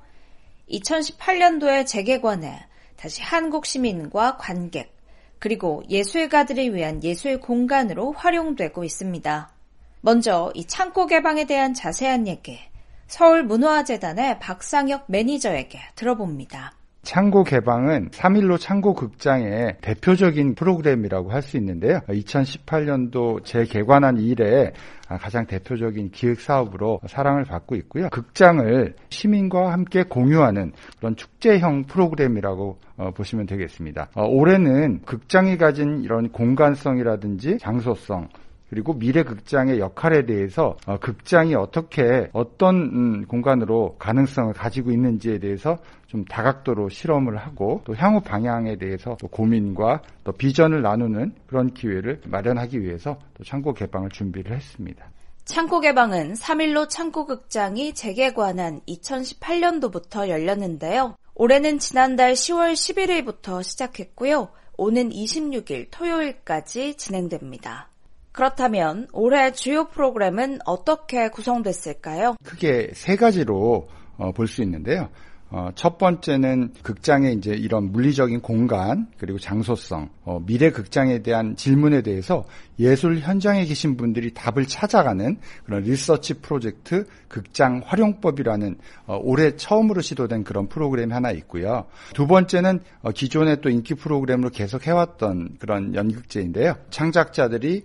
2018년도에 재개관해 다시 한국 시민과 관객, 그리고 예술가들을 위한 예술 공간으로 활용되고 있습니다. 먼저 이 창고 개방에 대한 자세한 얘기, 서울문화재단의 박상혁 매니저에게 들어봅니다. 창고 개방은 3.15 창고 극장의 대표적인 프로그램이라고 할 수 있는데요. 2018년도 재개관한 이래 가장 대표적인 기획사업으로 사랑을 받고 있고요. 극장을 시민과 함께 공유하는 그런 축제형 프로그램이라고 보시면 되겠습니다. 올해는 극장이 가진 이런 공간성이라든지 장소성, 그리고 미래 극장의 역할에 대해서 극장이 어떤 공간으로 가능성을 가지고 있는지에 대해서 좀 다각도로 실험을 하고 또 향후 방향에 대해서 또 고민과 또 비전을 나누는 그런 기회를 마련하기 위해서 또 창고 개방을 준비를 했습니다. 창고 개방은 3.15 창고극장이 재개관한 2018년도부터 열렸는데요. 올해는 지난달 10월 11일부터 시작했고요. 오는 26일 토요일까지 진행됩니다. 그렇다면 올해 주요 프로그램은 어떻게 구성됐을까요? 크게 세 가지로 볼 수 있는데요. 첫 번째는 극장의 이제 이런 물리적인 공간 그리고 장소성, 미래 극장에 대한 질문에 대해서 예술 현장에 계신 분들이 답을 찾아가는 그런 리서치 프로젝트 극장 활용법이라는 올해 처음으로 시도된 그런 프로그램이 하나 있고요. 두 번째는 기존의 또 인기 프로그램으로 계속 해왔던 그런 연극제인데요. 창작자들이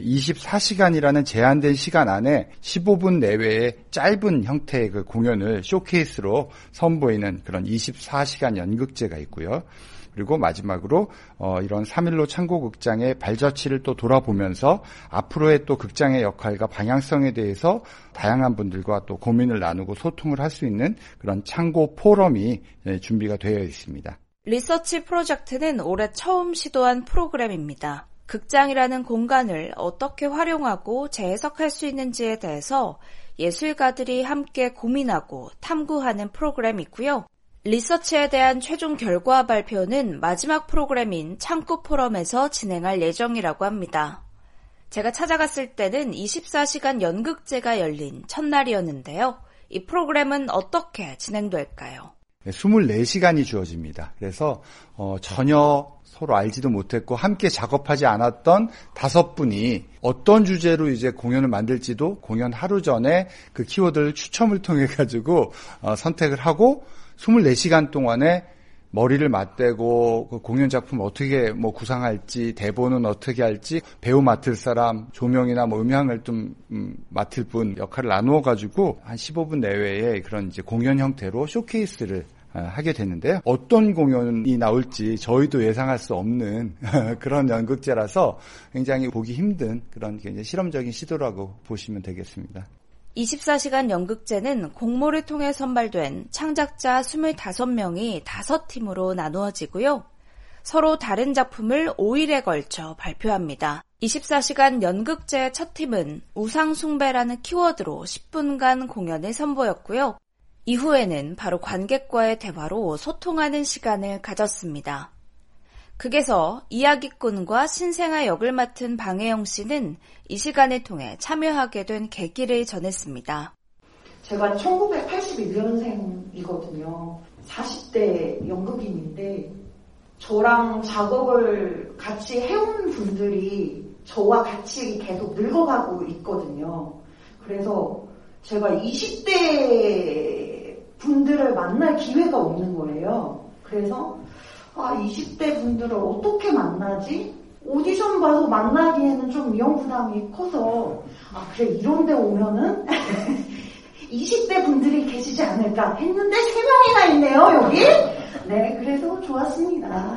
24시간이라는 제한된 시간 안에 15분 내외의 짧은 형태의 그 공연을 쇼케이스로 선보이는 그런 24시간 연극제가 있고요. 그리고 마지막으로 이런 3.15 창고극장의 발자취를 또 돌아보면서 앞으로의 또 극장의 역할과 방향성에 대해서 다양한 분들과 또 고민을 나누고 소통을 할 수 있는 그런 창고 포럼이 준비가 되어 있습니다. 리서치 프로젝트는 올해 처음 시도한 프로그램입니다. 극장이라는 공간을 어떻게 활용하고 재해석할 수 있는지에 대해서 예술가들이 함께 고민하고 탐구하는 프로그램이고요. 리서치에 대한 최종 결과 발표는 마지막 프로그램인 창고 포럼에서 진행할 예정이라고 합니다. 제가 찾아갔을 때는 24시간 연극제가 열린 첫날이었는데요. 이 프로그램은 어떻게 진행될까요? 24시간이 주어집니다. 그래서 전혀 서로 알지도 못했고 함께 작업하지 않았던 5분이 어떤 주제로 이제 공연을 만들지도 공연 하루 전에 그 키워드를 추첨을 통해 가지고 선택을 하고 24시간 동안에 머리를 맞대고 그 공연 작품을 어떻게 구상할지, 대본은 어떻게 할지, 배우 맡을 사람, 조명이나 음향을 좀 맡을 분 역할을 나누어 가지고 한 15분 내외의 그런 이제 공연 형태로 쇼케이스를 하게 됐는데요. 어떤 공연이 나올지 저희도 예상할 수 없는 그런 연극제라서 굉장히 보기 힘든 그런 굉장히 실험적인 시도라고 보시면 되겠습니다. 24시간 연극제는 공모를 통해 선발된 창작자 25명이 5팀으로 나누어지고요. 서로 다른 작품을 5일에 걸쳐 발표합니다. 24시간 연극제의 첫 팀은 우상숭배라는 키워드로 10분간 공연을 선보였고요. 이후에는 바로 관객과의 대화로 소통하는 시간을 가졌습니다. 극에서 이야기꾼과 신생아 역을 맡은 방혜영 씨는 이 시간을 통해 참여하게 된 계기를 전했습니다. 제가 1981년생이거든요. 40대 연극인인데 저랑 작업을 같이 해온 분들이 저와 같이 계속 늙어가고 있거든요. 그래서 제가 20대 분들을 만날 기회가 없는 거예요. 그래서 20대 분들을 어떻게 만나지? 오디션 봐서 만나기에는 좀 위험 부담이 커서 그래 이런 데 오면은 20대 분들이 계시지 않을까 했는데 3명이나 있네요 여기. 네, 그래서 좋았습니다.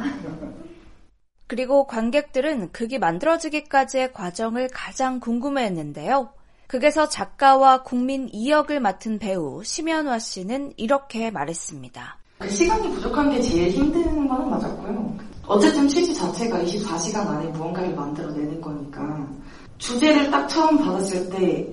그리고 관객들은 극이 만들어지기까지의 과정을 가장 궁금해했는데요. 극에서 작가와 국민 2역을 맡은 배우 심연화 씨는 이렇게 말했습니다. 시간이 부족한 게 제일 힘든 건 맞았고요. 어쨌든 취지 자체가 24시간 안에 무언가를 만들어내는 거니까 주제를 딱 처음 받았을 때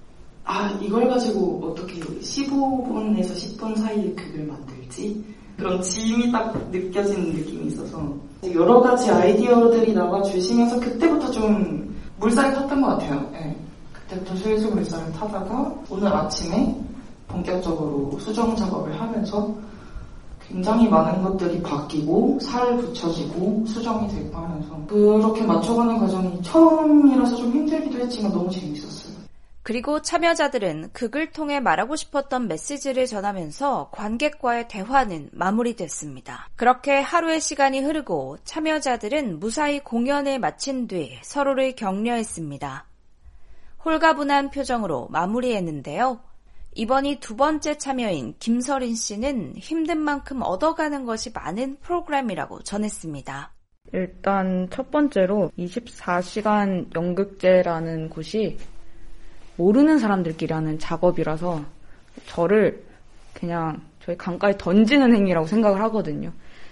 이걸 가지고 어떻게 15분에서 10분 사이에 극을 만들지? 그런 짐이 딱 느껴지는 느낌이 있어서 여러 가지 아이디어들이 나와주시면서 그때부터 좀 물살이 탔던 것 같아요. 네. 그때부터 슬슬 일상을 타다가 오늘 아침에 본격적으로 수정 작업을 하면서 굉장히 많은 것들이 바뀌고 살 붙여지고 수정이 되고 하면서 그렇게 맞춰가는 과정이 처음이라서 좀 힘들기도 했지만 너무 재밌었어요. 그리고 참여자들은 극을 통해 말하고 싶었던 메시지를 전하면서 관객과의 대화는 마무리됐습니다. 그렇게 하루의 시간이 흐르고 참여자들은 무사히 공연을 마친 뒤 서로를 격려했습니다. 홀가분한 표정으로 마무리했는데요. 이번이 두 번째 참여인 김서린 씨는 힘든 만큼 얻어가는 것이 많은 프로그램이라고 전했습니다. 일단 첫 번째로 24시간 연극제라는 곳이 모르는 사람들끼리 하는 작업이라서 저를 그냥 저희 강가에 던지는 행위라고 생각을 하거든요.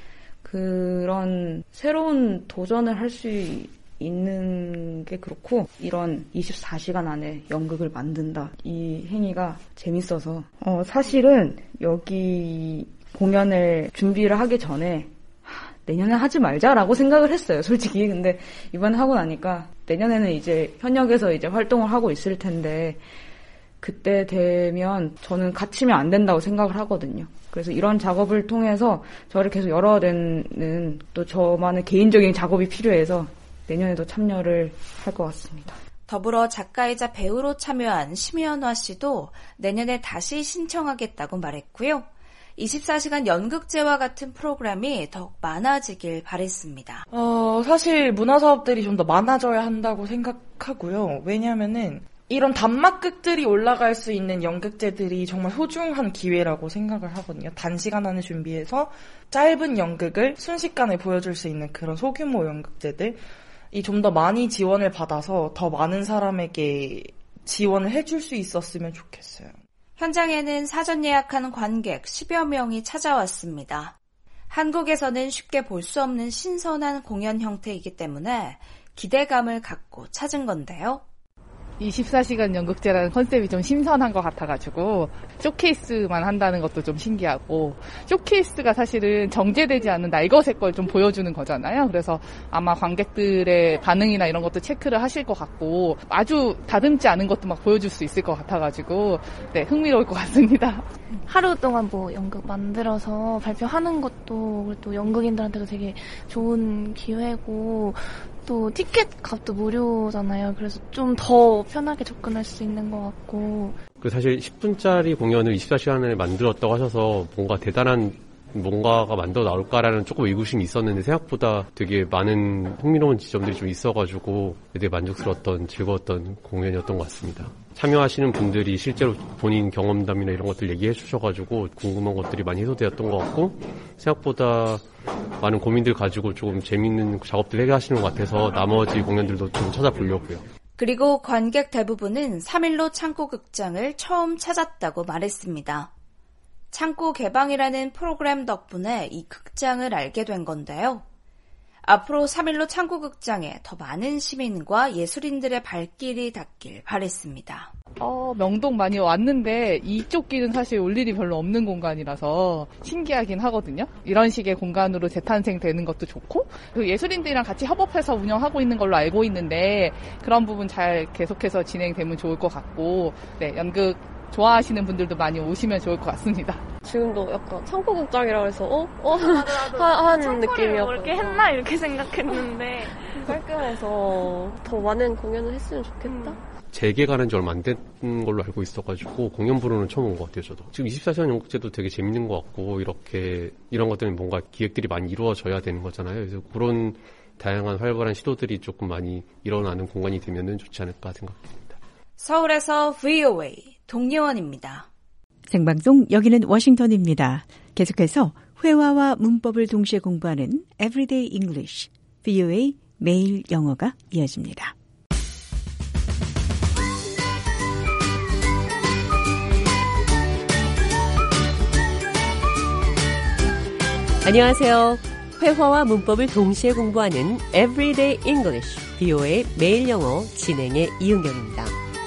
그런 새로운 도전을 할 수 있는 게 그렇고 이런 24시간 안에 연극을 만든다. 이 행위가 재밌어서 사실은 여기 공연을 준비를 하기 전에 내년에 하지 말자라고 생각을 했어요. 솔직히. 근데 이번에 하고 나니까 내년에는 이제 현역에서 이제 활동을 하고 있을 텐데 그때 되면 저는 갇히면 안 된다고 생각을 하거든요. 그래서 이런 작업을 통해서 저를 계속 열어내는 또 저만의 개인적인 작업이 필요해서 내년에도 참여를 할 것 같습니다. 더불어 작가이자 배우로 참여한 심연화 씨도 내년에 다시 신청하겠다고 말했고요. 24시간 연극제와 같은 프로그램이 더욱 많아지길 바랬습니다. 사실 문화사업들이 좀 더 많아져야 한다고 생각하고요. 왜냐하면은 이런 단막극들이 올라갈 수 있는 연극제들이 정말 소중한 기회라고 생각을 하거든요. 단시간 안에 준비해서 짧은 연극을 순식간에 보여줄 수 있는 그런 소규모 연극제들 이 좀 더 많이 지원을 받아서 더 많은 사람에게 지원을 해줄 수 있었으면 좋겠어요. 현장에는 사전 예약한 관객 10여 명이 찾아왔습니다. 한국에서는 쉽게 볼 수 없는 신선한 공연 형태이기 때문에 기대감을 갖고 찾은 건데요. 24시간 연극제라는 컨셉이 좀 신선한 것 같아가지고 쇼케이스만 한다는 것도 좀 신기하고 쇼케이스가 사실은 정제되지 않는 날것의 걸 좀 보여주는 거잖아요. 그래서 아마 관객들의 반응이나 이런 것도 체크를 하실 것 같고 아주 다듬지 않은 것도 막 보여줄 수 있을 것 같아가지고 네, 흥미로울 것 같습니다. 하루 동안 뭐 연극 만들어서 발표하는 것도 또 연극인들한테도 되게 좋은 기회고 또 티켓 값도 무료잖아요. 그래서 좀 더 편하게 접근할 수 있는 것 같고. 사실 10분짜리 공연을 24시간을 만들었다고 하셔서 뭔가 대단한 뭔가가 만들어 나올까라는 조금 의구심이 있었는데 생각보다 되게 많은 흥미로운 지점들이 좀 있어가지고 되게 만족스러웠던 즐거웠던 공연이었던 것 같습니다. 참여하시는 분들이 실제로 본인 경험담이나 이런 것들 얘기해 주셔가지고 궁금한 것들이 많이 해소되었던 것 같고 생각보다 많은 고민들 가지고 조금 재밌는 작업들 해결하시는 것 같아서 나머지 공연들도 좀 찾아보려고요. 그리고 관객 대부분은 3일로 창고극장을 처음 찾았다고 말했습니다. 창고 개방이라는 프로그램 덕분에 이 극장을 알게 된 건데요. 앞으로 3일로 창고극장에 더 많은 시민과 예술인들의 발길이 닿길 바랬습니다. 명동 많이 왔는데 이쪽 길은 사실 올 일이 별로 없는 공간이라서 신기하긴 하거든요. 이런 식의 공간으로 재탄생되는 것도 좋고 그리고 예술인들이랑 같이 협업해서 운영하고 있는 걸로 알고 있는데 그런 부분 잘 계속해서 진행되면 좋을 것 같고 네, 연극 좋아하시는 분들도 많이 오시면 좋을 것 같습니다. 지금도 약간 창고극장이라 해서 하는 느낌이었거든요. 이렇게 했나 이렇게 생각했는데 깔끔해서 더 많은 공연을 했으면 좋겠다. 재개가는 지 얼마 안 된 걸로 알고 있어가지고 공연부로는 처음 온 것 같아요. 저도 지금 24시간 연극제도 되게 재밌는 것 같고 이런 것들은 뭔가 기획들이 많이 이루어져야 되는 거잖아요. 그래서 그런 다양한 활발한 시도들이 조금 많이 일어나는 공간이 되면 좋지 않을까 생각합니다. 서울에서 VOA 동예원입니다. 생방송 여기는 워싱턴입니다. 계속해서 회화와 문법을 동시에 공부하는 Everyday English, VOA 매일 영어가 이어집니다. 안녕하세요. 회화와 문법을 동시에 공부하는 Everyday English, VOA 매일 영어 진행의 이은경입니다.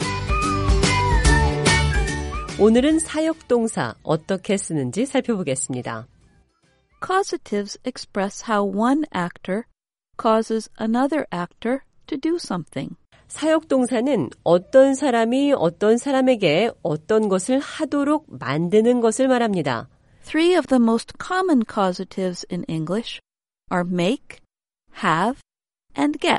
오늘은 사역동사 어떻게 쓰는지 살펴보겠습니다. Causatives express how one actor causes another actor to do something. 사역동사는 어떤 사람이 어떤 사람에게 어떤 것을 하도록 만드는 것을 말합니다. Three of the most common causatives in English are make, have, and get.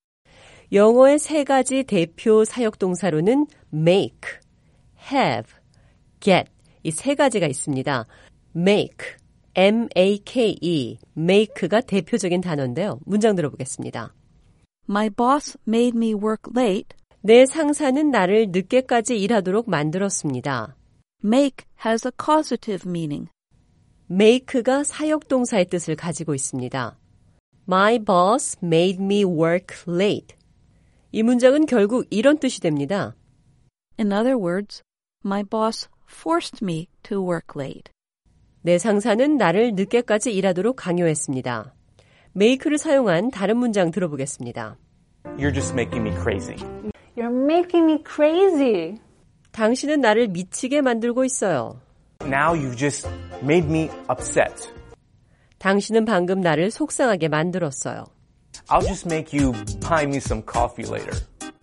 영어의 세 가지 대표 사역동사로는 make, have, get 이 세 가지가 있습니다. make, M-A-K-E, make가 대표적인 단어인데요. 문장 들어보겠습니다. My boss made me work late. 내 상사는 나를 늦게까지 일하도록 만들었습니다. Make has a causative meaning. make가 사역동사의 뜻을 가지고 있습니다. My boss made me work late. 이 문장은 결국 이런 뜻이 됩니다. In other words, my boss forced me to work late. 내 상사는 나를 늦게까지 일하도록 강요했습니다. make를 사용한 다른 문장 들어보겠습니다. You're just making me crazy. You're making me crazy. 당신은 나를 미치게 만들고 있어요. Now you've just made me upset. 당신은 방금 나를 속상하게 만들었어요. I'll just make you buy me some coffee later.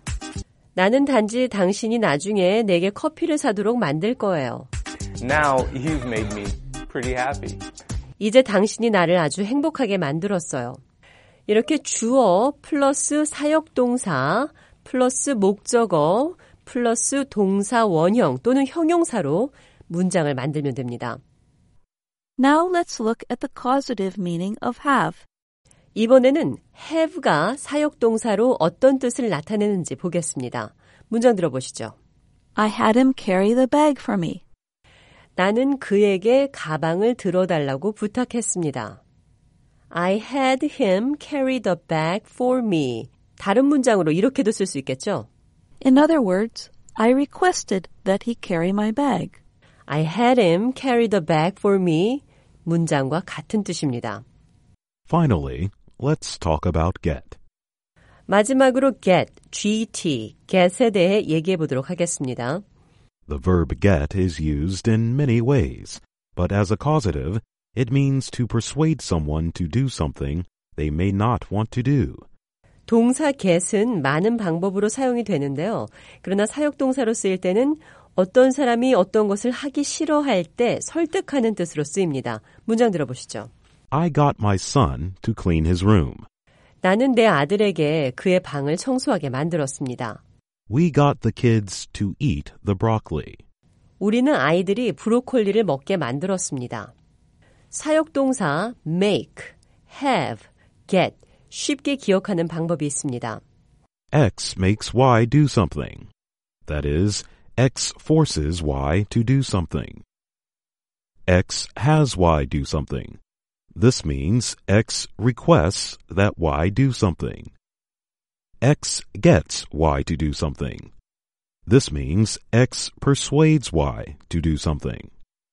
나는 단지 당신이 나중에 내게 커피를 사도록 만들 거예요. Now you've made me pretty happy. 이제 당신이 나를 아주 행복하게 만들었어요. 이렇게 주어 플러스 사역동사 플러스 목적어 플러스 동사 원형 또는 형용사로 문장을 만들면 됩니다. Now let's look at the causative meaning of have. 이번에는 have가 사역동사로 어떤 뜻을 나타내는지 보겠습니다. 문장 들어보시죠. I had him carry the bag for me. 나는 그에게 가방을 들어달라고 부탁했습니다. I had him carry the bag for me. 다른 문장으로 이렇게도 쓸 수 있겠죠? In other words, I requested that he carry my bag. I had him carry the bag for me. 문장과 같은 뜻입니다. Finally, let's talk about get. 마지막으로 get, G-T, get에 대해 얘기해 보도록 하겠습니다. The verb get is used in many ways, but as a causative, it means to persuade someone to do something they may not want to do. 동사 get은 많은 방법으로 사용이 되는데요. 그러나 사역동사로 쓰일 때는 어떤 사람이 어떤 것을 하기 싫어할 때 설득하는 뜻으로 쓰입니다. 문장 들어보시죠. I got my son to clean his room. 나는 내 아들에게 그의 방을 청소하게 만들었습니다. We got the kids to eat the broccoli. 우리는 아이들이 브로콜리를 먹게 만들었습니다. 사역동사 make, have, get 쉽게 기억하는 방법이 있습니다. X makes Y do something. That is, X forces Y to do something. X has Y do something. This means X requests that Y do something. X gets Y to do something. This means X persuades Y to do something.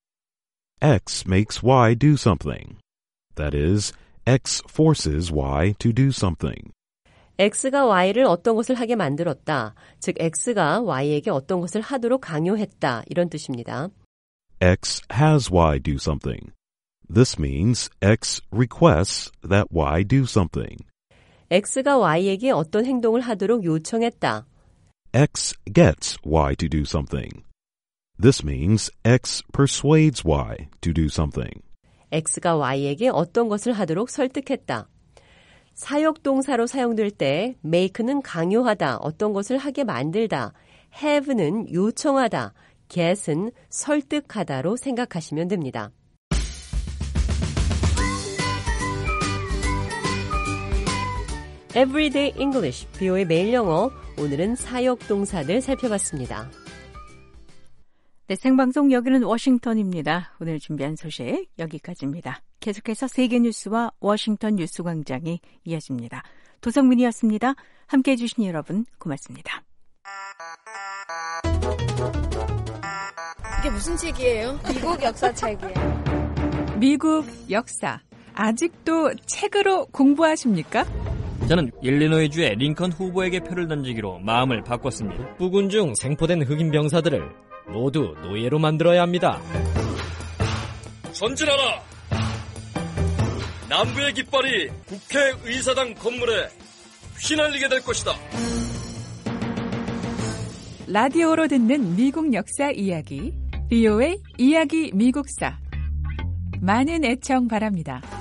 X makes Y do something. That is, X forces Y to do something. X가 Y를 어떤 것을 하게 만들었다. 즉, X가 Y에게 어떤 것을 하도록 강요했다. 이런 뜻입니다. X has Y do something. This means X requests that Y do something. X가 Y에게 어떤 행동을 하도록 요청했다. X gets Y to do something. This means X persuades Y to do something. X가 Y에게 어떤 것을 하도록 설득했다. 사역동사로 사용될 때 make는 강요하다, 어떤 것을 하게 만들다, have는 요청하다, get은 설득하다로 생각하시면 됩니다. Everyday English, BO의 매일 영어. 오늘은 사역동사들 살펴봤습니다. 네, 생방송 여기는 워싱턴입니다. 오늘 준비한 소식 여기까지입니다. 계속해서 세계뉴스와 워싱턴 뉴스광장이 이어집니다. 도성민이었습니다. 함께해 주신 여러분 고맙습니다. 이게 무슨 책이에요? 미국 역사책이에요. 미국 역사. 아직도 책으로 공부하십니까? 저는 일리노이주의 링컨 후보에게 표를 던지기로 마음을 바꿨습니다. 북군 중 생포된 흑인 병사들을 모두 노예로 만들어야 합니다. 전진하라! 남부의 깃발이 국회의사당 건물에 휘날리게 될 것이다. 라디오로 듣는 미국 역사 이야기, VOA 이야기 미국사. 많은 애청 바랍니다.